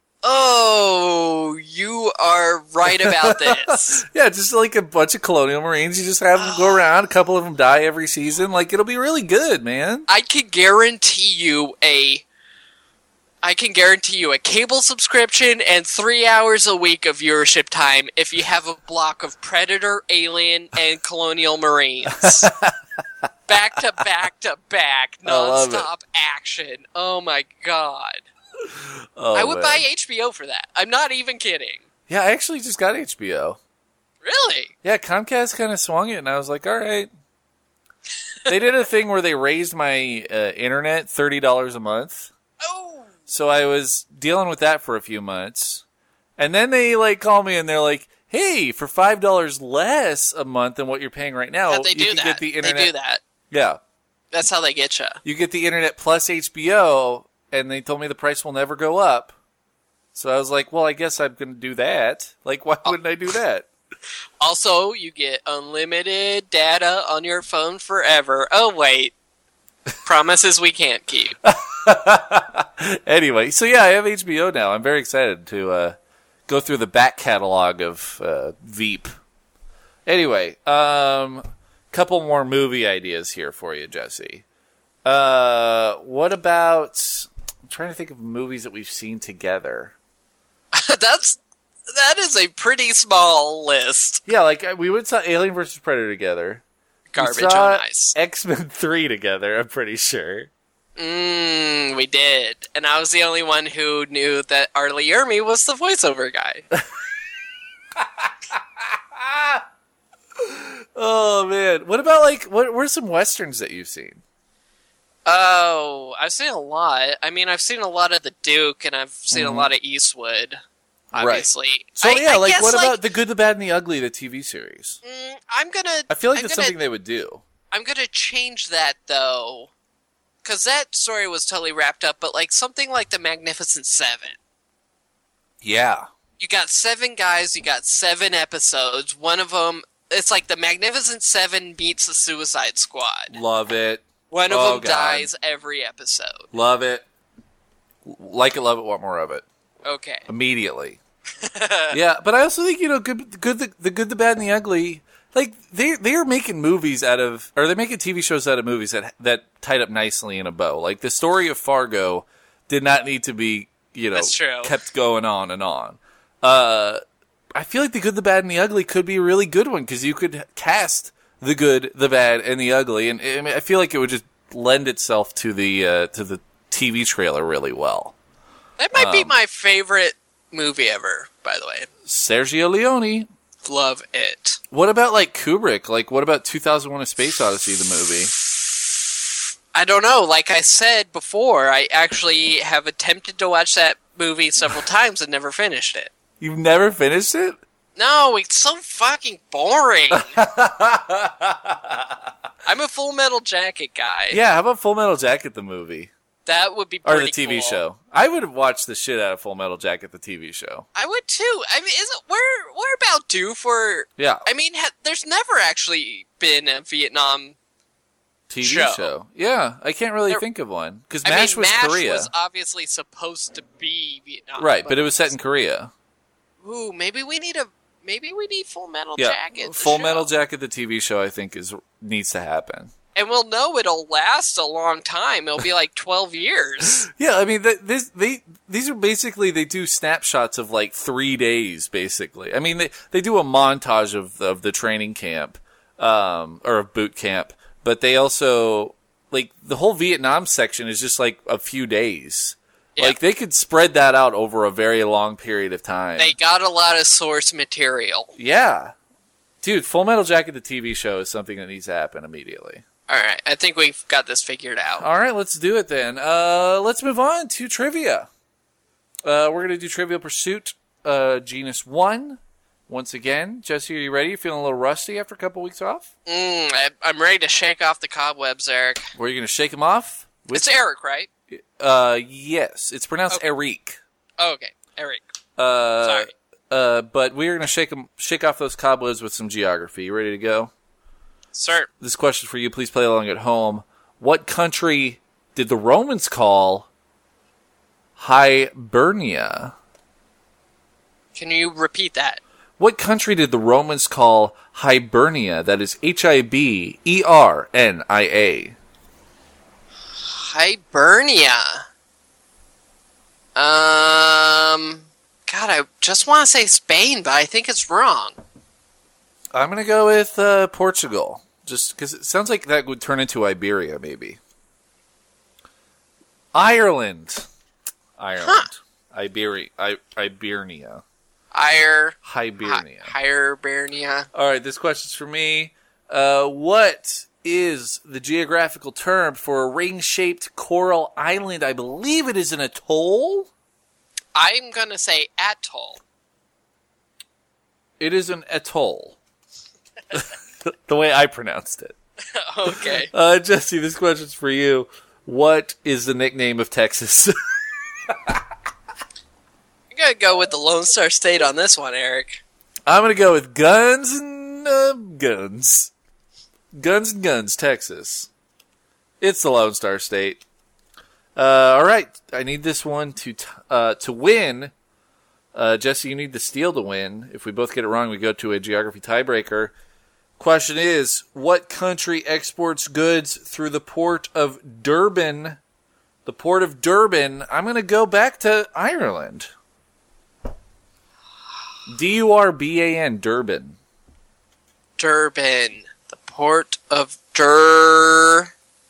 Oh, you are right about this. Yeah, just like a bunch of Colonial Marines. You just have them go around. A couple of them die every season. Like, it'll be really good, man. I can guarantee you a... I can guarantee you a cable subscription and three hours a week of viewership time if you have a block of Predator, Alien, and Colonial Marines. Back to back to back, love it. non-stop action. Oh my god. Oh, I would man. buy H B O for that. I'm not even kidding. Yeah, I actually just got H B O. Really? Yeah, Comcast kind of swung it, and I was like, all right. They did a thing where they raised my uh, internet thirty dollars a month. Oh! So I was dealing with that for a few months. And then they like call me and they're like, hey, for five dollars less a month than what you're paying right now, How'd they you do can that? get the internet. They do that. Yeah. That's how they get you. You get the internet plus H B O, and they told me the price will never go up. So I was like, well, I guess I'm going to do that. Like, why wouldn't I do that? Also, you get unlimited data on your phone forever. Oh, wait. Promises we can't keep. Anyway, so yeah, I have H B O now. I'm very excited to uh, go through the back catalog of uh, Veep. Anyway, um, couple more movie ideas here for you, Jesse. Uh, what about? I'm trying to think of movies that we've seen together. That's that is a pretty small list. Yeah, like uh, we went saw Alien versus Predator together. Garbage we saw on ice. X-Men three together. I'm pretty sure. Mmm, we did. And I was the only one who knew that Arlie Ermy was the voiceover guy. Oh man, what about like what? What are some westerns that you've seen? Oh, I've seen a lot. I mean, I've seen a lot of The Duke, and I've seen Mhm. a lot of Eastwood, obviously. So I, yeah, I like guess, what like, about The Good, the Bad, and the Ugly, the T V series? Mm, I'm gonna... I feel like I'm that's gonna, something they would do. I'm gonna change that, though. Because that story was totally wrapped up, but like something like The Magnificent Seven. Yeah. You got seven guys, you got seven episodes. One of them, it's like The Magnificent Seven meets the Suicide Squad. Love it. One of Oh, them God. dies every episode. Love it. Like it, love it, want more of it. Okay. Immediately. Yeah, but I also think, you know, good, good, the, the good, the bad, and the ugly, like, they they are making movies out of, or they're making T V shows out of movies that that tied up nicely in a bow. Like, the story of Fargo did not need to be, you know, That's true. kept going on and on. Uh, I feel like The Good, the Bad, and the Ugly could be a really good one, because you could cast the good, the bad, and the ugly, and I, mean, I feel like it would just lend itself to the uh, to the T V trailer really well. That might be Um, my favorite movie ever, by the way. Sergio Leone. Love it. What about like Kubrick? Like, what about two thousand one: A Space Odyssey, the movie? I don't know. Like I said before, I actually have attempted to watch that movie several times and never finished it. You've never finished it? No, it's so fucking boring. I'm a Full Metal Jacket guy. Yeah. How about Full Metal Jacket, the movie, That would be or pretty the T V cool. show? I would have watched the shit out of Full Metal Jacket, the T V show. I would too. I mean, isn't we're we're about due for? Yeah, I mean, ha, there's never actually been a Vietnam. T V show. show. Yeah, I can't really There- think of one because I MASH mean, was MASH Korea, was obviously supposed to be Vietnam, right? But it was set in Korea. Ooh, maybe we need a maybe we need Full Metal Yeah, Jacket. the Full show. Metal Jacket, the T V show, I think is needs to happen. And we'll know it'll last a long time. It'll be like twelve years. Yeah, I mean, th- this they these are basically they do snapshots of like three days, basically. I mean, they they do a montage of of the training camp, um, or of boot camp, but they also like the whole Vietnam section is just like a few days. Yeah. Like they could spread that out over a very long period of time. They got a lot of source material. Yeah, dude, Full Metal Jacket, the T V show, is something that needs to happen immediately. All right, I think we've got this figured out. All right, let's do it then. Uh, let's move on to trivia. Uh, we're going to do Trivial Pursuit, uh, Genus one. Once again, Jesse, are you ready? You feeling a little rusty after a couple weeks off? Mm, I, I'm ready to shake off the cobwebs, Eric. Were you going to shake them off? With... It's Eric, right? Uh, yes. It's pronounced Okay. Eric. Oh, okay, Eric. Uh, Sorry. Uh, but we're going to shake them, shake off those cobwebs with some geography. You ready to go? Sir. This question for you. Please play along at home. What country did the Romans call Hibernia? Can you repeat that? What country did the Romans call Hibernia? That is H I B E R N I A. Hibernia. Um, God, I just want to say Spain, but I think it's wrong. I'm going to go with uh, Portugal. Just because it sounds like that would turn into Iberia, maybe. Ireland. Ireland. Huh. Iberia. I- Ibernia. Ire. Hibernia. Hi- Hibernia. All right, this question's for me. Uh, what is the geographical term for a ring-shaped coral island? I believe it is an atoll. I'm gonna say atoll. It is an atoll. The way I pronounced it. Okay. Uh, Jesse, this question's for you. What is the nickname of Texas? I'm gonna go with the Lone Star State on this one, Eric. I'm going to go with guns and uh, guns. Guns and guns, Texas. It's the Lone Star State. Uh, all right, I need this one to t- uh, to win. Uh, Jesse, you need the steal to win. If we both get it wrong, we go to a geography tiebreaker. Question is, what country exports goods through the port of Durban? The port of Durban. I'm going to go back to Ireland. D U R B A N, Durban. Durban. The port of Durban.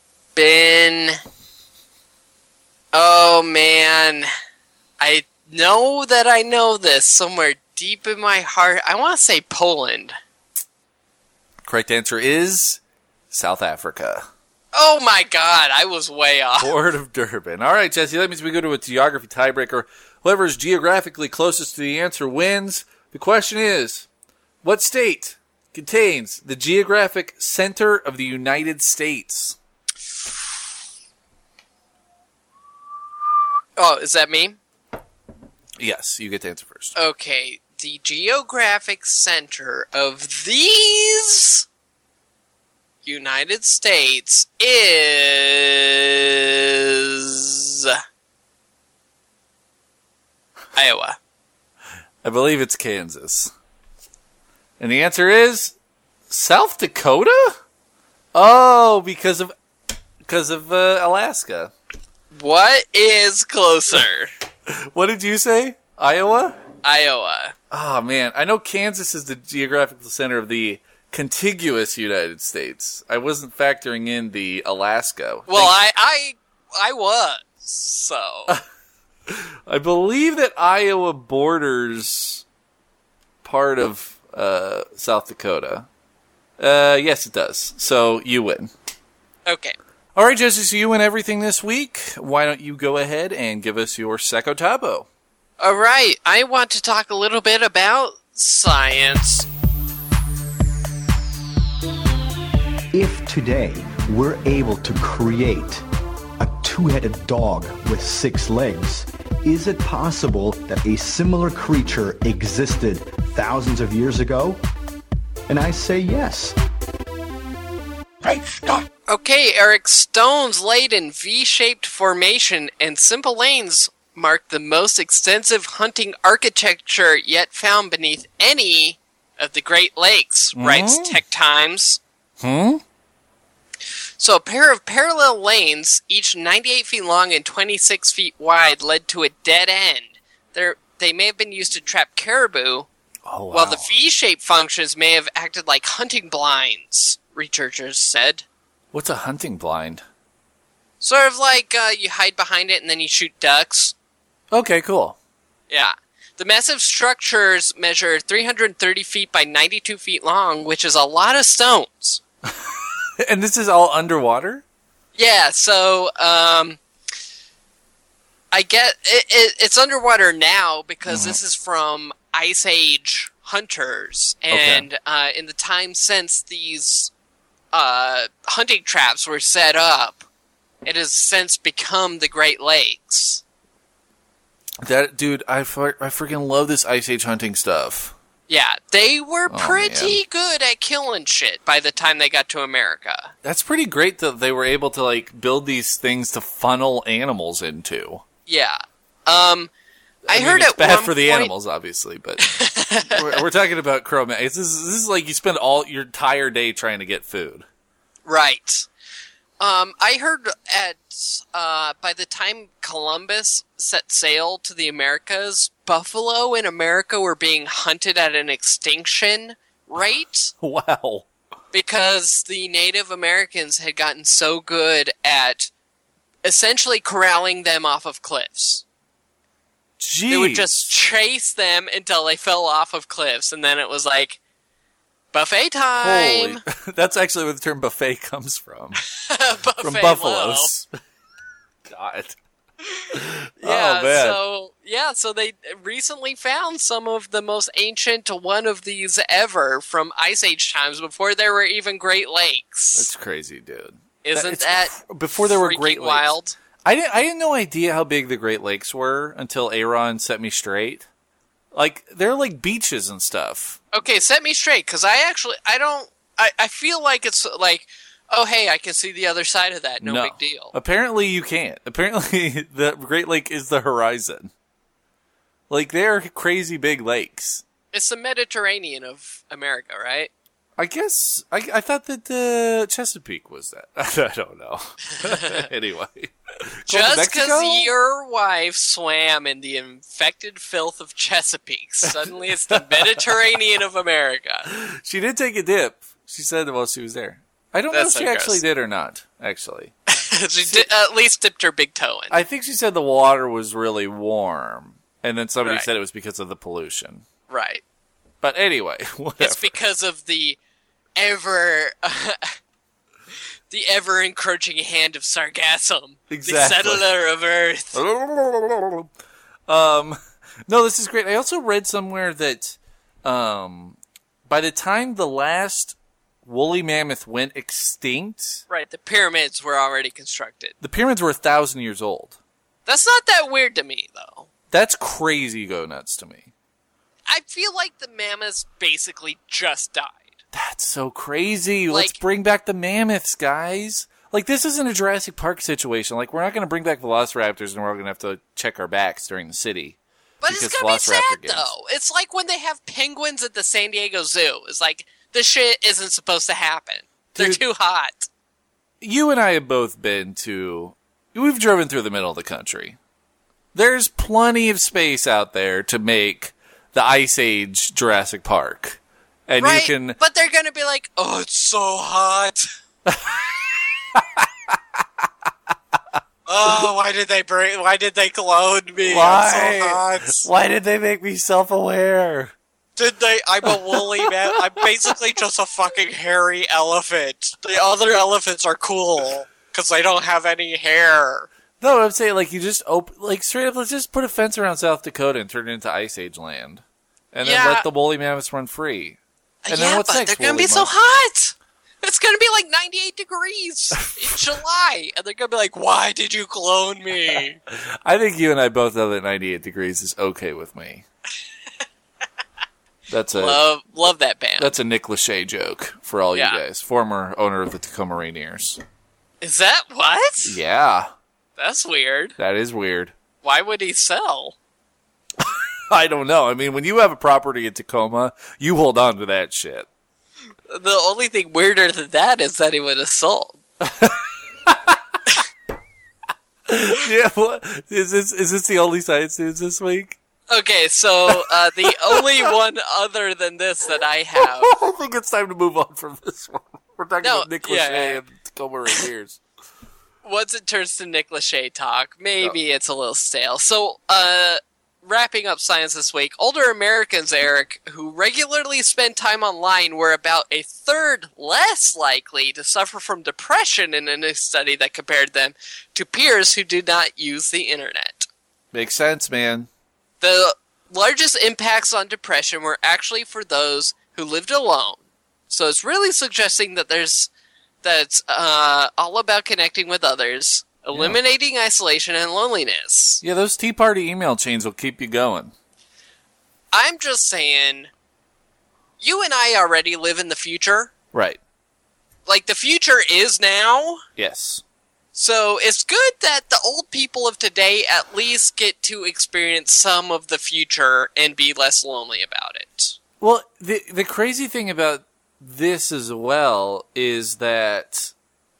Oh, man. I know that I know this somewhere deep in my heart. I want to say Poland. Correct answer is South Africa. Oh, my God. I was way off. Port of Durban. All right, Jesse, that means we go to a geography tiebreaker. Whoever is geographically closest to the answer wins. The question is, what state contains the geographic center of the United States? Oh, is that me? Yes, you get to answer first. Okay. The geographic center of these United States is Iowa. I believe it's Kansas. And the answer is South Dakota? Oh, because of because of uh, Alaska. What is closer? What did you say? Iowa? Iowa. Oh, man. I know Kansas is the geographical center of the contiguous United States. I wasn't factoring in the Alaska. Well, I, I, I was, so. I believe that Iowa borders part of uh, South Dakota. Uh, yes, it does. So you win. Okay. All right, Jesse, so you win everything this week. Why don't you go ahead and give us your Secco Tabo? All right. I want to talk a little bit about science. If today we're able to create a two-headed dog with six legs, is it possible that a similar creature existed thousands of years ago? And I say yes. Great Scott! Okay, Eric, stones laid in V-shaped formation and simple lanes mark the most extensive hunting architecture yet found beneath any of the Great Lakes, Mm. writes Tech Times. Hmm? So a pair of parallel lanes, each ninety-eight feet long and twenty-six feet wide, led to a dead end. They're, they may have been used to trap caribou, Oh, wow. while the V-shaped functions may have acted like hunting blinds, researchers said. What's a hunting blind? Sort of like uh, you hide behind it and then you shoot ducks. Okay, cool. Yeah. The massive structures measure three hundred thirty feet by ninety-two feet long, which is a lot of stones. And this is all underwater? Yeah, so um, I get it, it, it's underwater now because mm-hmm. this is from Ice Age hunters, and okay. uh, in the time since these uh, hunting traps were set up, it has since become the Great Lakes. That dude, I, I freaking love this Ice Age hunting stuff. Yeah, they were oh, pretty man. good at killing shit by the time they got to America. That's pretty great that they were able to like build these things to funnel animals into. Yeah. Um, I, I mean, heard it's at bad one for the point... animals, obviously, but we're, we're talking about Cro-Mags. This is, this is like you spend all your entire day trying to get food. Right. Um, I heard at uh, by the time Columbus set sail to the Americas, buffalo in America were being hunted at an extinction rate. Wow. Because the Native Americans had gotten so good at essentially corralling them off of cliffs. Jeez. They would just chase them until they fell off of cliffs, and then it was like, buffet time! Holy. That's actually where the term buffet comes from. Buffet from buffaloes. God. Yeah, oh, man. so yeah, so they recently found some of the most ancient one of these ever from Ice Age times before there were even Great Lakes. That's crazy, dude. Isn't that, that before there were Great Lakes? Wild? I didn't. I had no idea how big the Great Lakes were until Aaron set me straight. Like they're like beaches and stuff. Okay, set me straight, because I actually I don't. I, I feel like it's like, oh hey, I can see the other side of that. No, no big deal. Apparently you can't. Apparently the Great Lake is the horizon. Like they're crazy big lakes. It's the Mediterranean of America, right? I guess I, I thought that uh, Chesapeake was that. I don't know. Anyway, just because your wife swam in the infected filth of Chesapeake, suddenly it's the Mediterranean of America. She did take a dip. She said while she was there. I don't That's know if she gross. actually did or not. Actually, she did, uh, at least dipped her big toe in. I think she said the water was really warm, and then somebody right. said it was because of the pollution. Right. But anyway, whatever. It's because of the ever, uh, the ever encroaching hand of sargassum, exactly. the settler of Earth. um, no, this is great. I also read somewhere that, um, by the time the last woolly mammoth went extinct, right, the pyramids were already constructed. The pyramids were a thousand years old. That's not that weird to me, though. That's crazy go nuts to me. I feel like the mammoths basically just died. That's so crazy. Like, Let's bring back the mammoths, guys. Like, this isn't a Jurassic Park situation. Like, we're not going to bring back velociraptors and we're going to have to check our backs during the city. But it's going to be sad, games. though. It's like when they have penguins at the San Diego Zoo. It's like, this shit isn't supposed to happen. They're Dude, too hot. You and I have both been to... We've driven through the middle of the country. There's plenty of space out there to make the Ice Age Jurassic Park. And right, you can... but they're going to be like, oh, it's so hot. Oh, why did they bring? Why did they clone me? Why? I'm so hot. Why did they make me self-aware? Did they? I'm a woolly man. I'm basically just a fucking hairy elephant. The other elephants are cool because they don't have any hair. No, I'm saying like you just open, like straight up. Let's just put a fence around South Dakota and turn it into Ice Age land, and yeah. then let the woolly mammoths run free. And yeah, then what's but next, they're gonna be so hot. It's going to be like ninety-eight degrees in July. And they're going to be like, why did you clone me? I think you and I both know that ninety-eight degrees is okay with me. That's a love, love that band. That's a Nick Lachey joke for all yeah. you guys. Former owner of the Tacoma Rainiers. Is that what? Yeah. That's weird. That is weird. Why would he sell? I don't know. I mean, when you have a property in Tacoma, you hold on to that shit. The only thing weirder than that is that he would have sold. Yeah, what? Is this is this the only science news this week? Okay, so uh, the only one other than this that I have... I think it's time to move on from this one. We're talking no, about Nick yeah, Lachey yeah. and Tacoma Rainiers. Once it turns to Nick Lachey talk, maybe oh. it's a little stale. So, uh, wrapping up science this week, older Americans, Eric, who regularly spend time online were about a third less likely to suffer from depression in a new study that compared them to peers who do not use the internet. Makes sense, man. The largest impacts on depression were actually for those who lived alone. So it's really suggesting that there's that it's uh, all about connecting with others, eliminating yeah. isolation and loneliness. Yeah, those Tea Party email chains will keep you going. I'm just saying, you and I already live in the future. Right. Like, the future is now. Yes. So it's good that the old people of today at least get to experience some of the future and be less lonely about it. Well, the the crazy thing about this as well is that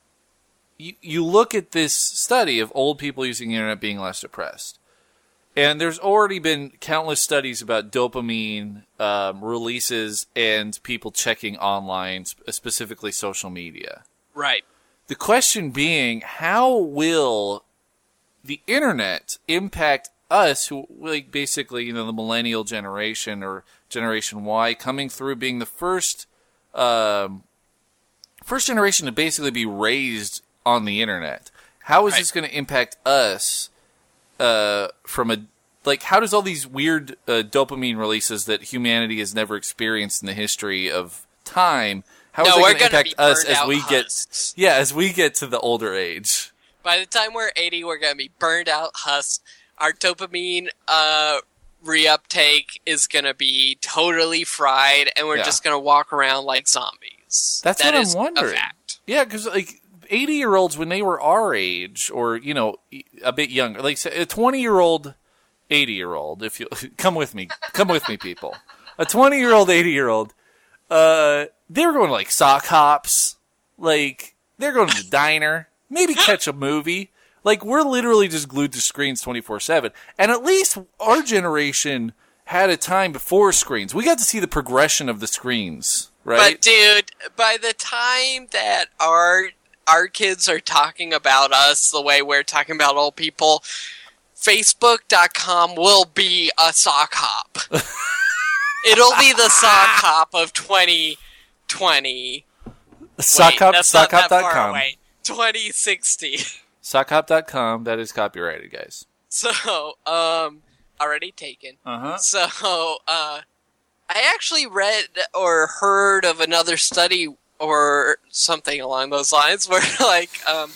you, you look at this study of old people using the internet being less depressed. And there's already been countless studies about dopamine um, releases and people checking online, specifically social media. Right. The question being, how will the internet impact us, who, like, basically, you know, the millennial generation or Generation Y, coming through, being the first, um, first generation to basically be raised on the internet? How is right. this going to impact us? Uh, from a like, how does all these weird uh, dopamine releases that humanity has never experienced in the history of time? How no, is it going to gonna impact us as we husks. get? Yeah, as we get to the older age. By the time we're eighty, we're going to be burned out husks. Our dopamine uh, reuptake is going to be totally fried, and we're Yeah. just going to walk around like zombies. That's that what is I'm wondering. A fact. Yeah, because like eighty-year-olds when they were our age, or you know, a bit younger, like say, a twenty-year-old, eighty-year-old. If you come with me, come with me, people. A twenty-year-old, eighty-year-old. Uh, they were going to like sock hops, like they're going to the diner, maybe catch a movie. Like we're literally just glued to screens twenty-four seven. And at least our generation had a time before screens. We got to see the progression of the screens, right? But dude, by the time that our our kids are talking about us the way we're talking about old people, Facebook dot com will be a sock hop. It'll be the sock hop of twenty twenty. Sock hop, Wait, that's not sockhop that dot far com. away. twenty sixty. Sockhop dot com, that is copyrighted, guys. So, um, already taken. Uh-huh. So, uh, I actually read or heard of another study or something along those lines where, like, um,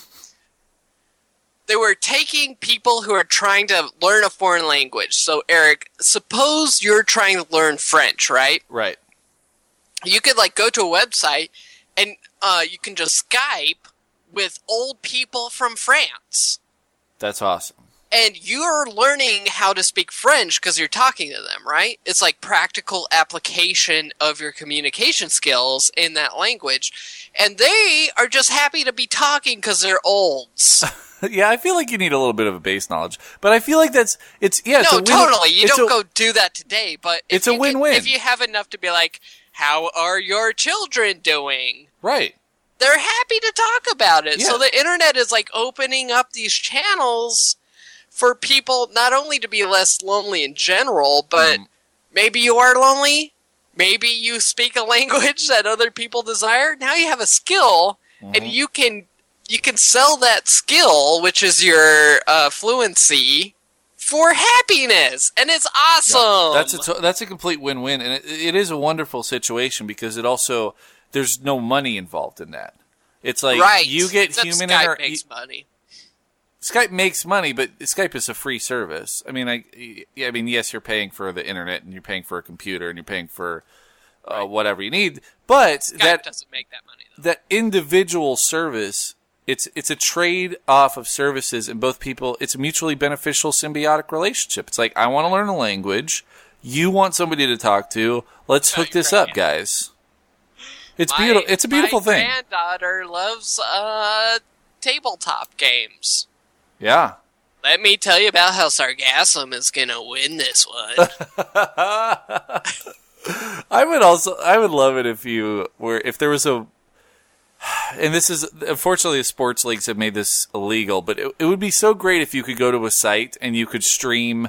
they were taking people who are trying to learn a foreign language. So, Eric, suppose you're trying to learn French, right? Right. You could, like, go to a website and uh, you can just Skype with old people from France. That's awesome. And you're learning how to speak French because you're talking to them, right? It's like practical application of your communication skills in that language. And they are just happy to be talking because they're olds. Yeah, I feel like you need a little bit of a base knowledge. But I feel like that's, it's, yeah, it's no, a win- totally. You it's don't a, go do that today, but if it's a you win-win. Can, if you have enough to be like, how are your children doing? Right. They're happy to talk about it. Yeah. So the internet is like opening up these channels for people not only to be less lonely in general, but Mm. maybe you are lonely. Maybe you speak a language that other people desire. Now you have a skill, Mhm. and you can you can sell that skill, which is your uh, fluency, for happiness, and it's awesome. That's a to- that's a complete win-win, and it, it is a wonderful situation because it also, there's no money involved in that. It's like right. you get Except human Skype inter- makes money. Skype makes money, but Skype is a free service. I mean, I, I mean, yes, you're paying for the internet, and you're paying for a computer, and you're paying for uh, Right. whatever you need. But Skype that doesn't make that money, though. that individual service, it's it's a trade off of services, and both people, it's a mutually beneficial symbiotic relationship. It's like, I want to learn a language, you want somebody to talk to. Let's Oh, hook you're this right, up, yeah. guys. It's My- beautiful. It's a beautiful my thing. My granddaughter loves uh, tabletop games. Yeah. Let me tell you about how Sargassum is gonna win this one. I would also, I would love it if you were, if there was a, and this is, unfortunately the sports leagues have made this illegal, but it, it would be so great if you could go to a site and you could stream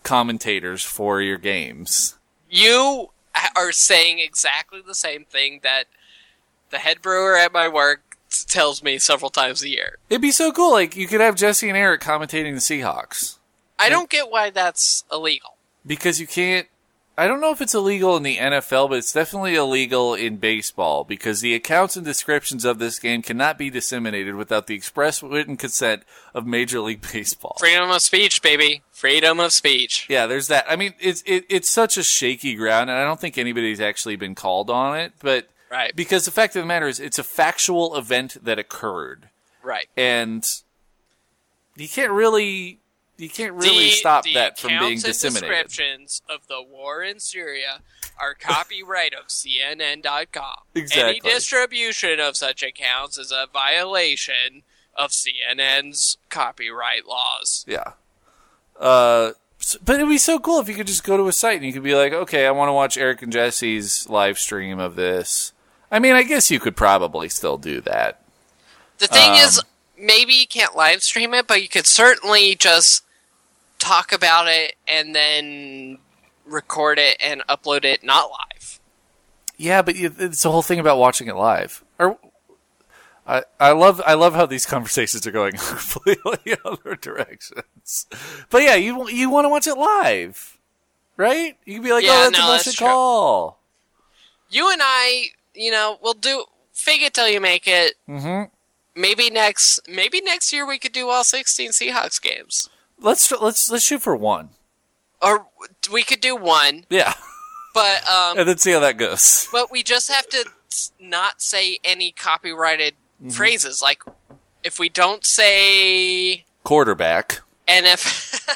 commentators for your games. You are saying exactly the same thing that the head brewer at my work tells me several times a year. It'd be so cool. Like, you could have Jesse and Eric commentating the Seahawks. I don't get why that's illegal. Because you can't... I don't know if it's illegal in the N F L, but it's definitely illegal in baseball, because the accounts and descriptions of this game cannot be disseminated without the express written consent of Major League Baseball. Freedom of speech, baby. Freedom of speech. Yeah, there's that. I mean, it's it, it's such a shaky ground, and I don't think anybody's actually been called on it, but right. because the fact of the matter is, it's a factual event that occurred. Right. And you can't really... You can't really the, stop the that from being accounts and disseminated. descriptions of the war in Syria are copyright of C N N dot com. Exactly. Any distribution of such accounts is a violation of C N N's copyright laws. Yeah. Uh, so- but it'd be so cool if you could just go to a site and you could be like, okay, I want to watch Eric and Jesse's live stream of this. I mean, I guess you could probably still do that. The thing Um, is, maybe you can't live stream it, but you could certainly just talk about it and then record it and upload it not live. Yeah, but you- it's the whole thing about watching it live. Or I, I love I love how these conversations are going completely other directions. But yeah, you you want to watch it live, right? You can be like, Yeah, oh, that's no, a that's busted true. call. You and I, you know, we'll do fake it till you make it. Mm-hmm. Maybe next, maybe next year we could do all sixteen Seahawks games, Let's let's let's shoot for one. or we could do one. Yeah, But um, and then see how that goes. but we just have to s- not say any copyrighted Mm-hmm. phrases. Like if we don't say Quarterback. N F,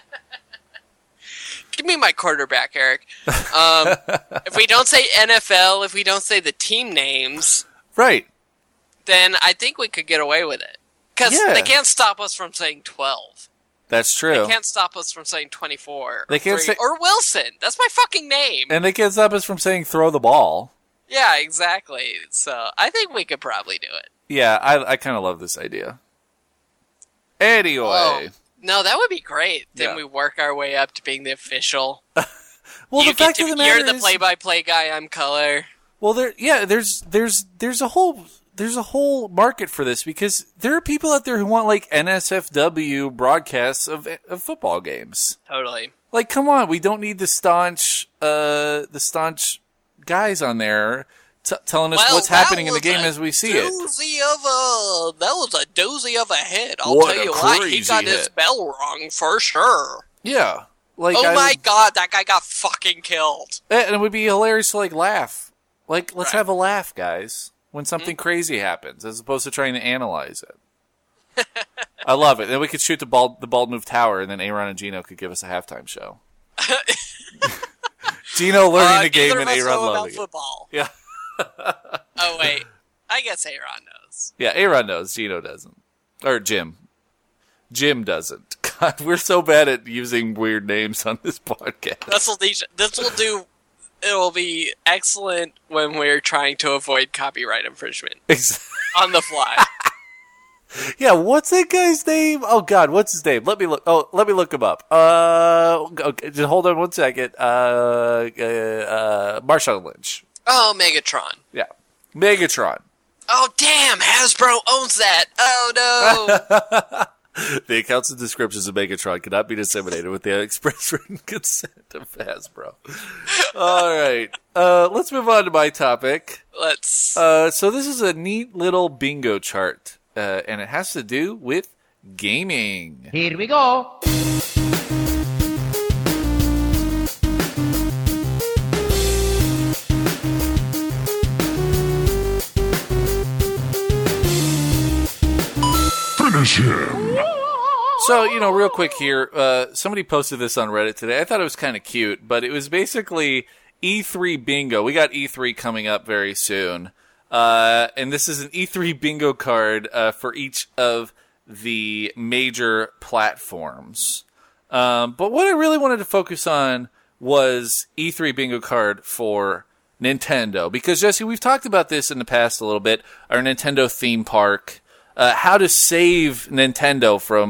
give me my quarterback, Eric. Um, if we don't say N F L, if we don't say the team names, Right. then I think we could get away with it. Because Yeah. they can't stop us from saying twelve. That's true. They can't stop us from saying twenty-four. Or They can't three, say- or Wilson. That's my fucking name. And they can't stop us from saying throw the ball. Yeah, exactly. So I think we could probably do it. Yeah, I I kind of love this idea. Anyway. Oh, no, that would be great. Then Yeah. we work our way up to being the official. Well, you the fact get of to, the matter you're the is, play-by-play guy. I'm color. well, there, yeah, there's, there's, there's a whole, there's a whole market for this because there are people out there who want like N S F W broadcasts of, of football games. Totally. Like, come on, we don't need the staunch, uh, the staunch guys on there t- telling us Well, what's that happening in the was game a as we see it. Doozy of a that was a doozy of a hit. I'll What tell a you what, he crazy got his hit. bell rung for sure. Yeah, like, Oh I my would- god, that guy got fucking killed. and it would be hilarious to like laugh. Like, let's Right. have a laugh, guys, when something crazy happens, as opposed to trying to analyze it. I love it. Then we could shoot the bald, the bald move tower, and then Aaron and Gino could give us a halftime show. Gino learning Uh, the game neither and of us Aaron know about loving it. football. Yeah, Oh wait, I guess Aaron knows. yeah. Aaron knows. Gino doesn't, or Jim. Jim doesn't. God, we're so bad at using weird names on this podcast. This will teach. This will do. It will be excellent when we're trying to avoid copyright infringement Ex- on the fly. Yeah, what's that guy's name? Oh God, what's his name? Let me look. Oh, let me look him up. Uh, okay, just hold on one second. Uh, uh, uh Marshawn Lynch. Oh, Megatron. Yeah, Megatron. Oh damn, Hasbro owns that. Oh no. The accounts and descriptions of Megatron cannot be disseminated with the express written consent of Hasbro. All right, uh, let's move on to my topic. Let's. Uh, so this is a neat little bingo chart, uh, and it has to do with gaming. Here we go. So, you know, real quick here, uh, somebody posted this on Reddit today. I thought it was kind of cute, but it was basically E three bingo. We got E three coming up very soon. Uh, and this is an E three bingo card, uh, for each of the major platforms. Um, but what I really wanted to focus on was E three bingo card for Nintendo. Because, Jesse, we've talked about this in the past a little bit. Our Nintendo theme park. Uh, how to save Nintendo from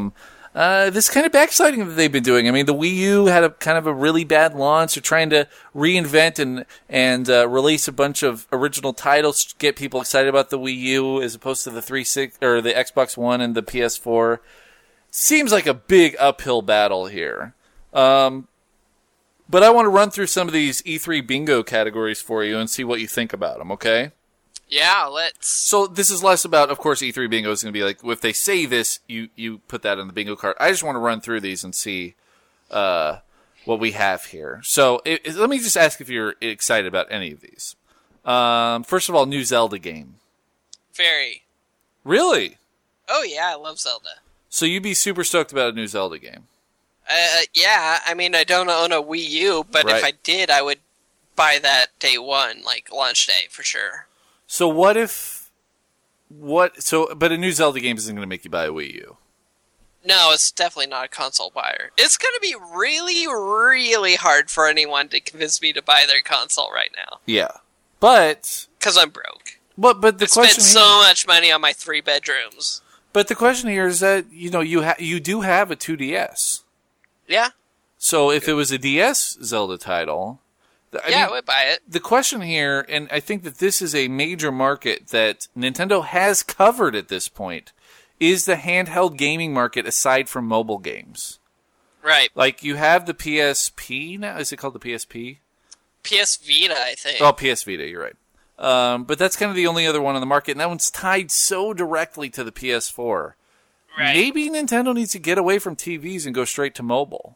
uh, this kind of backsliding that they've been doing. I mean, the Wii U had a kind of a really bad launch. They're trying to reinvent and and uh, release a bunch of original titles to get people excited about the Wii U as opposed to the three sixty or the Xbox One and the P S four. Seems like a big uphill battle here. Um, but I want to run through some of these E three bingo categories for you and see what you think about them, okay? Yeah, let's. So this is less about, of course, E three bingo is going to be like, if they say this, you, you put that on the bingo card. I just want to run through these and see uh, what we have here. So it, it, let me just ask if you're excited about any of these. Um, first of all, new Zelda game. Very. Really? Oh, yeah, I love Zelda. So you'd be super stoked about a new Zelda game? Uh, yeah, I mean, I don't own a Wii U, but Right. if I did, I would buy that day one, like launch day, for sure. So what if, what, so, but a new Zelda game isn't going to make you buy a Wii U. No, it's definitely not a console buyer. It's going to be really, really hard for anyone to convince me to buy their console right now. Yeah. But, Because I'm broke. but, but the I spent question so here, much money on my three bedrooms. but the question here is that, you know, you ha- you do have a two D S. Yeah, So if it was a D S Zelda title, th- I yeah, mean, I would buy it. the question here, and I think that this is a major market that Nintendo has covered at this point, is the handheld gaming market aside from mobile games. Right. Like, you have the P S P now? Is it called the P S P? P S Vita, I think. Oh, P S Vita, you're right. Um, but that's kind of the only other one on the market, and that one's tied so directly to the P S four. Right. Maybe Nintendo needs to get away from T Vs and go straight to mobile.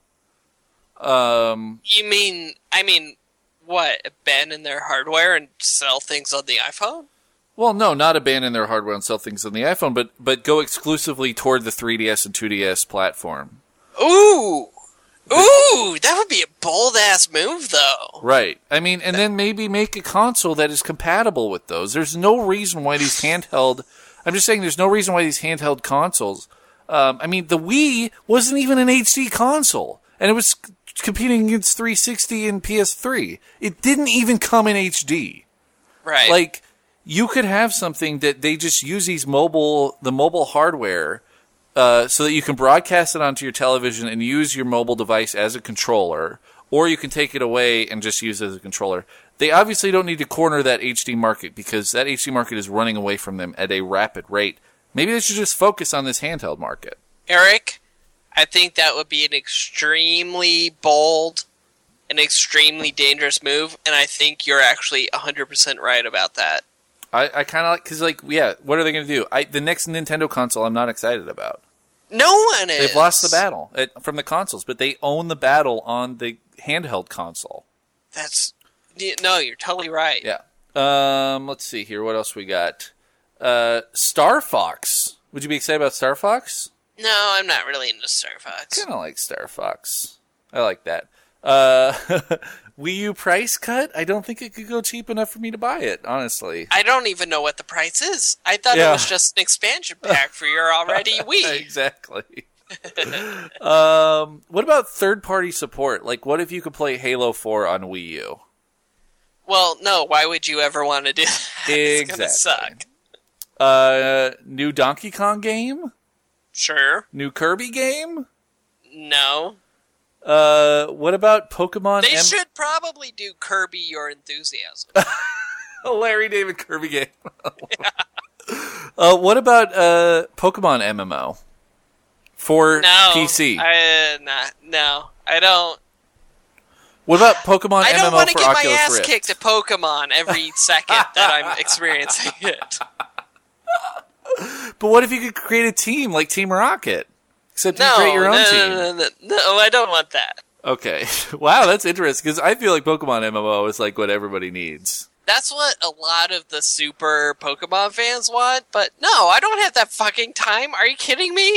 Um, You mean, I mean, what, abandon their hardware and sell things on the iPhone? well, no, not abandon their hardware and sell things on the iPhone, but but go exclusively toward the three D S and two D S platform. Ooh! Ooh! That would be a bold-ass move, though. Right. I mean, and then maybe make a console that is compatible with those. There's no reason why these handheld... I'm just saying there's no reason why these handheld consoles... Um, I mean, the Wii wasn't even an H D console, and it was c- competing against three sixty and P S three. It didn't even come in H D. Right. Like, you could have something that they just use these mobile, the mobile hardware, uh, so that you can broadcast it onto your television and use your mobile device as a controller, or you can take it away and just use it as a controller. They obviously don't need to corner that H D market because that H D market is running away from them at a rapid rate. Maybe they should just focus on this handheld market. Eric, I think that would be an extremely bold and extremely dangerous move, and I think you're actually one hundred percent right about that. I, I kind of like, because, like, yeah, what are they going to do? I, the next Nintendo console I'm not excited about. No one is! They've lost the battle at, from the consoles, but they own the battle on the handheld console. That's... No, you're totally right. Yeah. Um, let's see here. What else we got? Uh, Star Fox. Would you be excited about Star Fox? No, I'm not really into Star Fox. Kind of like Star Fox. I like that. Uh, Wii U price cut? I don't think it could go cheap enough for me to buy it, honestly. I don't even know what the price is. I thought Yeah. it was just an expansion pack for your already Wii. Exactly. um, what about third-party support? Like, what if you could play Halo four on Wii U? Well, no, why would you ever want to do that? It's gonna Exactly. suck. Uh, new Donkey Kong game? Sure. New Kirby game? No. Uh, what about Pokemon? They M- should probably do Kirby Your Enthusiasm. a Larry David Kirby game. uh, what about uh Pokemon M M O for No. P C? I, nah, no, I don't. What about Pokemon I don't M M O want to for get my Oculus ass Rift? kicked at Pokemon every second that I'm experiencing it. But what if you could create a team like Team Rocket? Except you No, create your own no, team. no, no, no, no, I don't want that. Okay. Wow, that's interesting because I feel like Pokemon M M O is like what everybody needs. That's what a lot of the super Pokemon fans want, but no, I don't have that fucking time. Are you kidding me?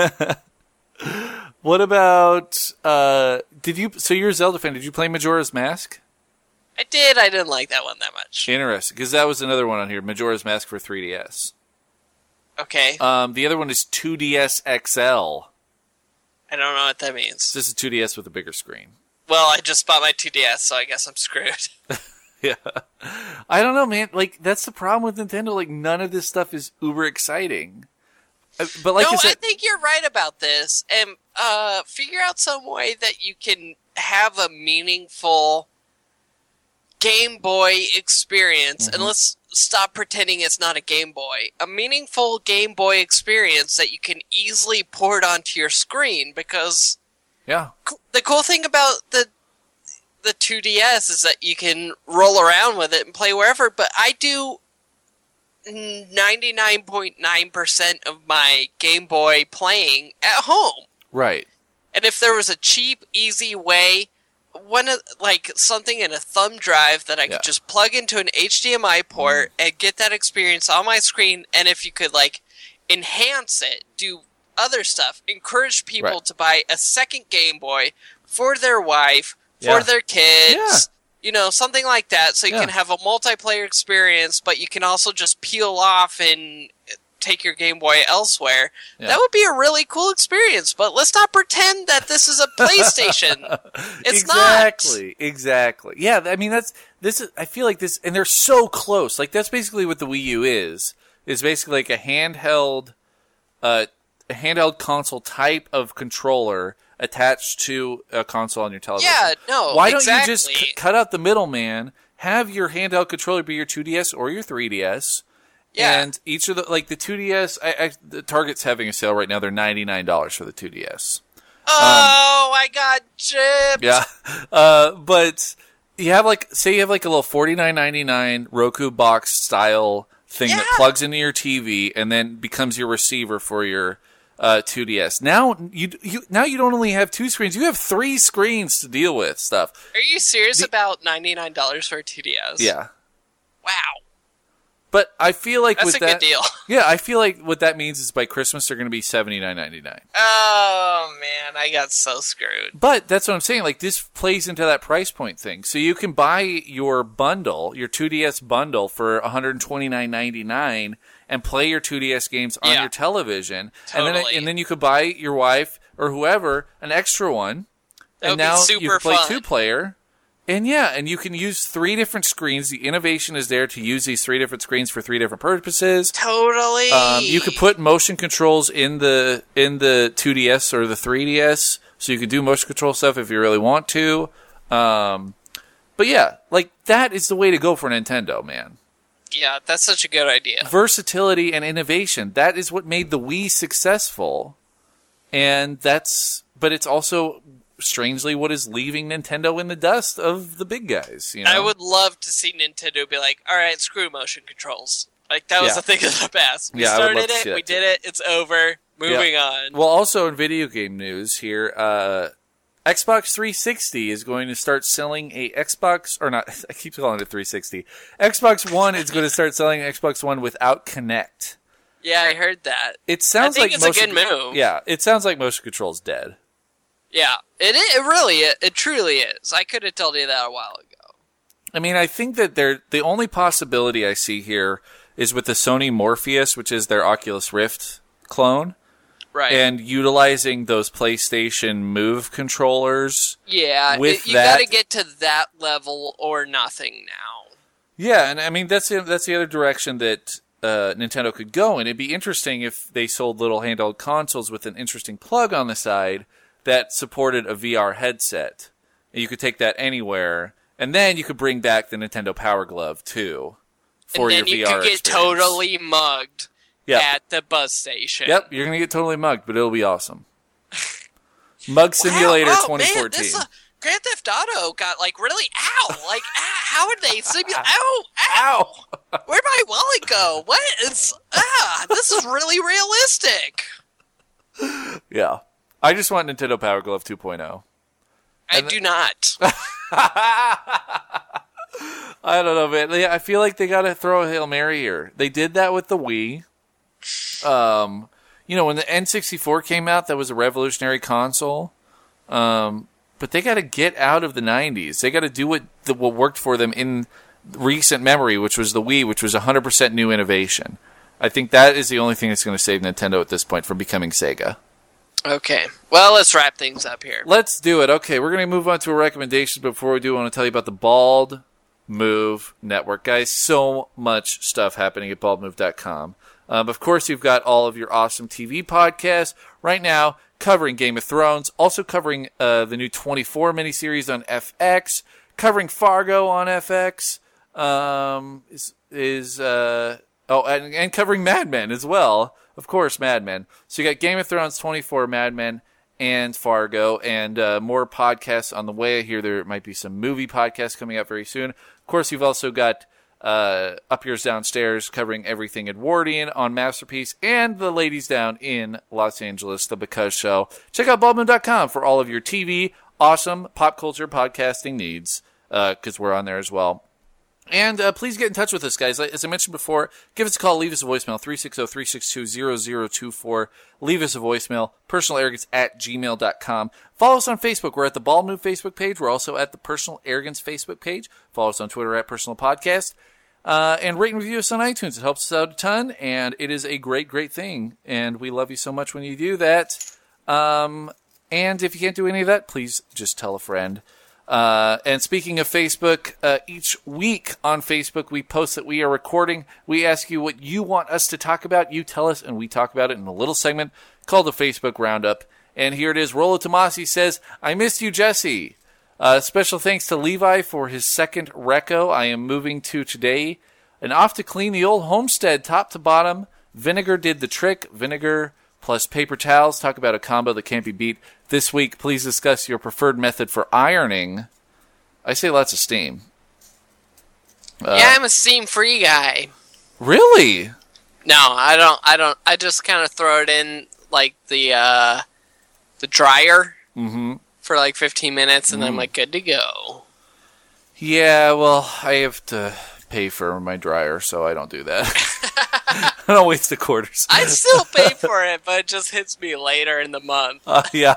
What about uh did you so you're a Zelda fan, did you play Majora's Mask? I did. I didn't like that one that much. Interesting, because that was another one on here, Majora's Mask for three D S. Okay. Um the other one is two D S X L. I don't know what that means. This is two D S with a bigger screen. Well, I just bought my two D S, so I guess I'm screwed. Yeah. I don't know, man. Like, that's the problem with Nintendo. Like, none of this stuff is uber exciting. But like no, I said, I think you're right about this, and uh, figure out some way that you can have a meaningful Game Boy experience, mm-hmm. and let's stop pretending it's not a Game Boy. A meaningful Game Boy experience that you can easily port onto your screen, because yeah, the cool thing about the the two D S is that you can roll around with it and play wherever, but I do ninety-nine point nine percent of my Game Boy playing at home. Right. And if there was a cheap, easy way, one of, like something in a thumb drive that I could yeah. just plug into an H D M I port mm. and get that experience on my screen, and if you could like enhance it, do other stuff, encourage people right. to buy a second Game Boy for their wife, for yeah. their kids, yeah. you know, something like that, so you yeah. can have a multiplayer experience, but you can also just peel off and take your Game Boy elsewhere. Yeah. That would be a really cool experience, but let's not pretend that this is a PlayStation. It's exactly, not. Exactly. Yeah, I mean, that's, this is, I feel like this, and they're so close. Like, that's basically what the Wii U is. It's basically like a handheld, uh, a handheld console type of controller attached to a console on your television. Yeah, no, Why exactly. don't you just c- cut out the middleman, have your handheld controller be your two D S or your three D S, yeah. and each of the, like the two D S, I, I, the Target's having a sale right now, they're ninety-nine dollars for the two D S. Oh, um, I got chipped! Yeah, uh, but you have like, say you have like a little forty-nine ninety-nine Roku box style thing yeah. that plugs into your T V and then becomes your receiver for your Uh, two D S. Now you you now you don't only have two screens; you have three screens to deal with stuff. Are you serious the, about ninety-nine dollars for a two D S? Yeah. Wow. But I feel like that's with a that, good deal. Yeah, I feel like what that means is by Christmas they're going to be seventy-nine ninety-nine. Oh man, I got so screwed. But that's what I'm saying. Like this plays into that price point thing. So you can buy your bundle, your two D S bundle, for one hundred twenty-nine ninety-nine. And play your two D S games on yeah. your television, Totally. and then and then you could buy your wife or whoever an extra one, that and would now be super you can play fun. two player, and yeah, and you can use three different screens. The innovation is there to use these three different screens for three different purposes. Totally. Um, you could put motion controls in the in the two D S or the three D S, so you can do motion control stuff if you really want to. Um, but yeah, like that is the way to go for Nintendo, man. Yeah, that's such a good idea. Versatility and innovation. That is what made the Wii successful. And that's, but it's also strangely what is leaving Nintendo in the dust of the big guys. You know? I would love to see Nintendo be like, all right, screw motion controls. Like, that was yeah. the thing of the past. We yeah, started it, we did it, it's over, moving yeah. on. Well, also in video game news here, uh, Xbox three sixty is going to start selling a Xbox, or not, I keep calling it three sixty. Xbox One is going to start selling an Xbox One without Kinect. Yeah, I heard that. It sounds I think like it's motion, a good move. Yeah, it sounds like motion control's dead. Yeah, it is, it really is. It truly is. I could have told you that a while ago. I mean, I think that they're, the only possibility I see here is with the Sony Morpheus, which is their Oculus Rift clone. Right. And utilizing those PlayStation Move controllers. Yeah, with it, you that, got to get to that level or nothing now. Yeah, and I mean, that's the, that's the other direction that uh, Nintendo could go. And it'd be interesting if they sold little handheld consoles with an interesting plug on the side that supported a V R headset. And you could take that anywhere. And then you could bring back the Nintendo Power Glove, too, for and then your you V R could get experience. totally mugged. Yep. At the bus station. Yep, you're going to get totally mugged, but it'll be awesome. Mug Simulator wow, oh, twenty fourteen. Man, this, uh, Grand Theft Auto got, like, really, ow! Like, ah, how would they simulate? Ow! Ow! Where'd my wallet go? What? It's, ah, this is really realistic. Yeah. I just want Nintendo Power Glove two point oh. I and do not. I don't know, man. I feel like they got to throw a Hail Mary here. They did that with the Wii. Um, you know, when the N sixty-four came out, that was a revolutionary console. Um, but they got to get out of the nineties. They got to do what the, what worked for them in recent memory, which was the Wii, which was one hundred percent new innovation. I think that is the only thing that's going to save Nintendo at this point from becoming Sega. Okay. Well, let's wrap things up here. Let's do it. Okay, we're going to move on to a recommendation. Before we do, I want to tell you about the Bald Move Network. Guys, so much stuff happening at bald move dot com. Um, of course, you've got all of your awesome T V podcasts right now covering Game of Thrones, also covering uh, the new twenty-four miniseries on F X, covering Fargo on F X, um, is, is uh, oh, and, and covering Mad Men as well. Of course, Mad Men. So you got Game of Thrones, twenty-four, Mad Men, and Fargo, and uh, more podcasts on the way. I hear there might be some movie podcasts coming up very soon. Of course, you've also got uh, Up Yours Downstairs covering everything Edwardian on Masterpiece, and The Ladies Down in Los Angeles, The Because Show. Check out baldmoon dot com for all of your T V, awesome pop culture podcasting needs, because uh, we're on there as well. And uh, please get in touch with us, guys. As I mentioned before, give us a call. Leave us a voicemail, three six zero, three six two, zero zero two four. Leave us a voicemail, personal arrogance at gmail dot com. Follow us on Facebook. We're at the Bald Move Facebook page. We're also at the Personal Arrogance Facebook page. Follow us on Twitter at Personal Podcast. Uh, and rate and review us on iTunes. It helps us out a ton, and it is a great, great thing. And we love you so much when you do that. Um, and if you can't do any of that, please just tell a friend. Uh, and speaking of Facebook, uh, each week on Facebook, we post that we are recording. We ask you what you want us to talk about. You tell us, and we talk about it in a little segment called the Facebook Roundup. And here it is. Rolo Tomasi says, I missed you, Jesse. Uh, special thanks to Levi for his second reco I am moving to today. And off to clean the old homestead top to bottom. Vinegar did the trick. Vinegar plus paper towels. Talk about a combo that can't be beat. This week, please discuss your preferred method for ironing. I say lots of steam. Uh, yeah, I'm a steam-free guy. Really? No, I don't. I don't. I just kind of throw it in like the uh, the dryer mm-hmm. for like fifteen minutes, and mm. then I'm like good to go. Yeah, well, I have to pay for my dryer, so I don't do that. I don't waste the quarters. I'd still pay for it, but it just hits me later in the month. Uh, yeah.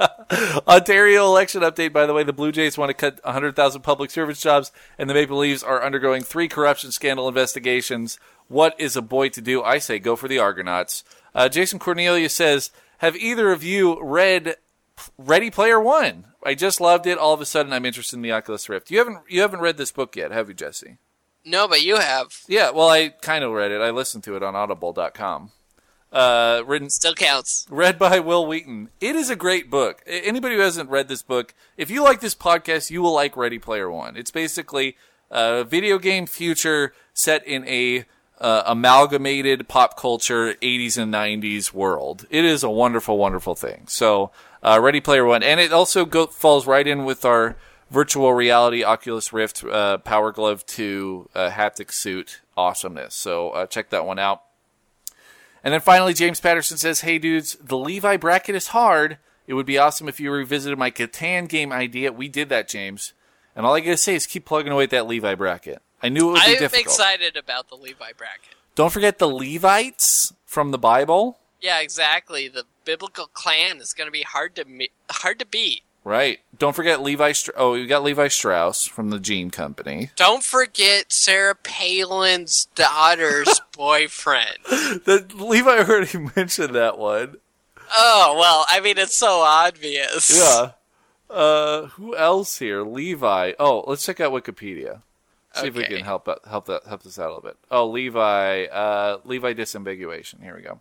Ontario election update, by the way. The Blue Jays want to cut one hundred thousand public service jobs, and the Maple Leafs are undergoing three corruption scandal investigations. What is a boy to do? I say go for the Argonauts. Uh, Jason Cornelia says, have either of you read Ready Player One? I just loved it. All of a sudden, I'm interested in the Oculus Rift. You haven't you haven't read this book yet, have you, Jesse? No, but you have. Yeah, well, I kind of read it. I listened to it on audible dot com. Uh, written, Still counts. Read by Will Wheaton. It is a great book. Anybody who hasn't read this book, if you like this podcast, you will like Ready Player One. It's basically a video game future set in a uh, amalgamated pop culture eighties and nineties world. It is a wonderful, wonderful thing. So, uh, Ready Player One. And it also go, falls right in with our virtual reality Oculus Rift uh, Power Glove two uh, haptic suit awesomeness. So uh, check that one out. And then finally, James Patterson says, hey dudes, the Levi bracket is hard. It would be awesome if you revisited my Catan game idea. We did that, James. And all I gotta say is keep plugging away at that Levi bracket. I knew it would be I'm difficult. I'm excited about the Levi bracket. Don't forget the Levites from the Bible. Yeah, exactly. The biblical clan is going to be hard to me- hard to beat. Right. Don't forget Levi. Str- oh, we got Levi Strauss from the Gene Company. Don't forget Sarah Palin's daughter's boyfriend. The Levi already mentioned that one. Oh well, I mean it's so obvious. Yeah. Uh, who else here? Levi. Oh, let's check out Wikipedia. See okay. if we can help out, help that help us out a little bit. Oh, Levi. Uh, Levi disambiguation. Here we go.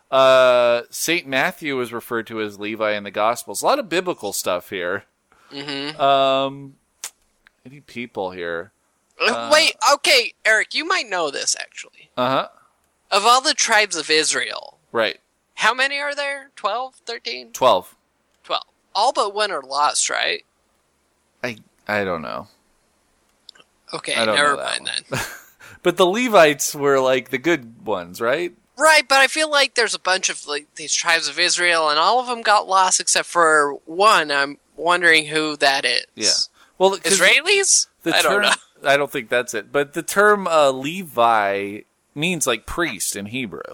Uh, Saint Matthew is referred to as Levi in the Gospels. A lot of biblical stuff here. Mm-hmm. Um, any people here? Uh, Wait, okay, Eric, you might know this actually. Uh huh. Of all the tribes of Israel, right? How many are there? Twelve, thirteen? Twelve. Twelve. All but one are lost, right? I I don't know. Okay, I don't never know mind then. But the Levites were like the good ones, right? Right, but I feel like there's a bunch of like these tribes of Israel, and all of them got lost except for one. I'm wondering who that is. Yeah. Well, Israelis? The I term, don't know. I don't think that's it. But the term uh, Levi means like priest in Hebrew.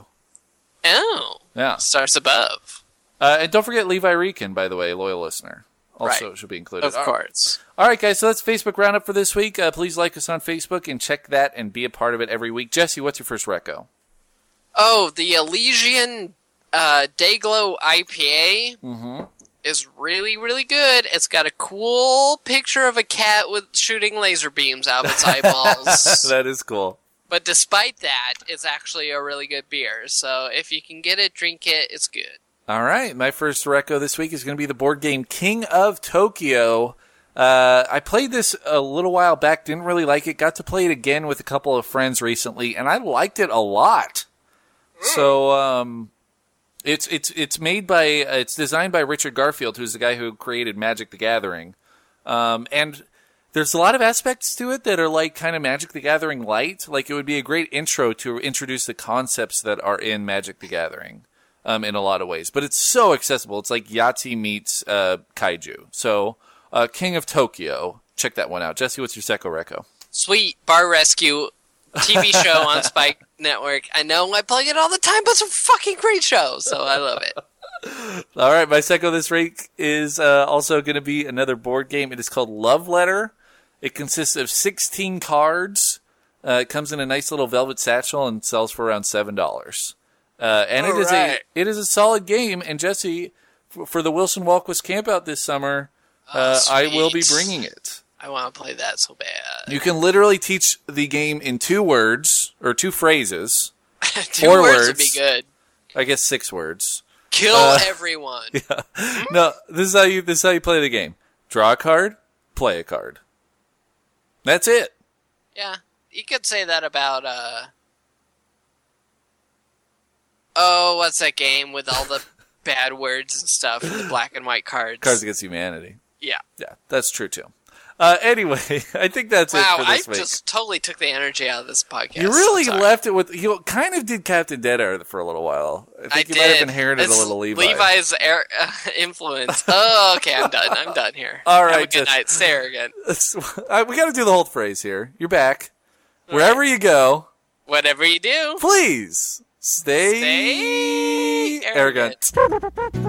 Oh. Yeah. Starts above. Uh, and don't forget Levi Reekin, by the way, loyal listener. Also right. should be included. Of course. All right, guys, so that's Facebook Roundup for this week. Uh, please like us on Facebook and check that and be a part of it every week. Jesse, what's your first reco? Oh, the Elysian uh, Dayglow I P A mm-hmm. is really, really good. It's got a cool picture of a cat with shooting laser beams out of its eyeballs. That is cool. But despite that, it's actually a really good beer. So if you can get it, drink it. It's good. All right. My first reco this week is going to be the board game King of Tokyo. Uh, I played this a little while back, didn't really like it, got to play it again with a couple of friends recently, and I liked it a lot. Mm. So, um, it's, it's, it's made by, uh, it's designed by Richard Garfield, who's the guy who created Magic the Gathering. Um, and there's a lot of aspects to it that are like kind of Magic the Gathering light. Like it would be a great intro to introduce the concepts that are in Magic the Gathering, um, in a lot of ways. But it's so accessible. It's like Yahtzee meets, uh, Kaiju. So, Uh, King of Tokyo. Check that one out. Jesse, what's your second reco? Sweet. Bar Rescue T V show on Spike Network. I know I plug it all the time, but it's a fucking great show, so I love it. All right, my second this week is uh, also going to be another board game. It is called Love Letter. It consists of sixteen cards. Uh, it comes in a nice little velvet satchel and sells for around seven dollars. Uh, and all it is right. a it is a solid game. And Jesse, f- for the Wilson Walkwist Campout this summer, Uh, oh, I will be bringing it. I want to play that so bad. You can literally teach the game in two words, or two phrases. Two four words, words would be good. I guess six words. Kill Uh, everyone. Yeah. No, this is how you this is how you play the game. Draw a card, play a card. That's it. Yeah. You could say that about, uh... Oh, what's that game with all the bad words and stuff, and the black and white cards? Cards Against Humanity. Yeah. Yeah, that's true too. Uh, anyway, I think that's wow, it for I this week. just totally took the energy out of this podcast. You really I'm sorry. left it with, you kind of did Captain Deadeye for a little while. I think I you did. might have inherited It's a little Levi. Levi's air, uh, influence. Oh, okay, I'm done. I'm done here. All Have right, a good just- night. Stay again. Uh, we got to do the whole phrase here. You're back. Wherever you go, Whatever you do, please stay, stay arrogant. arrogant.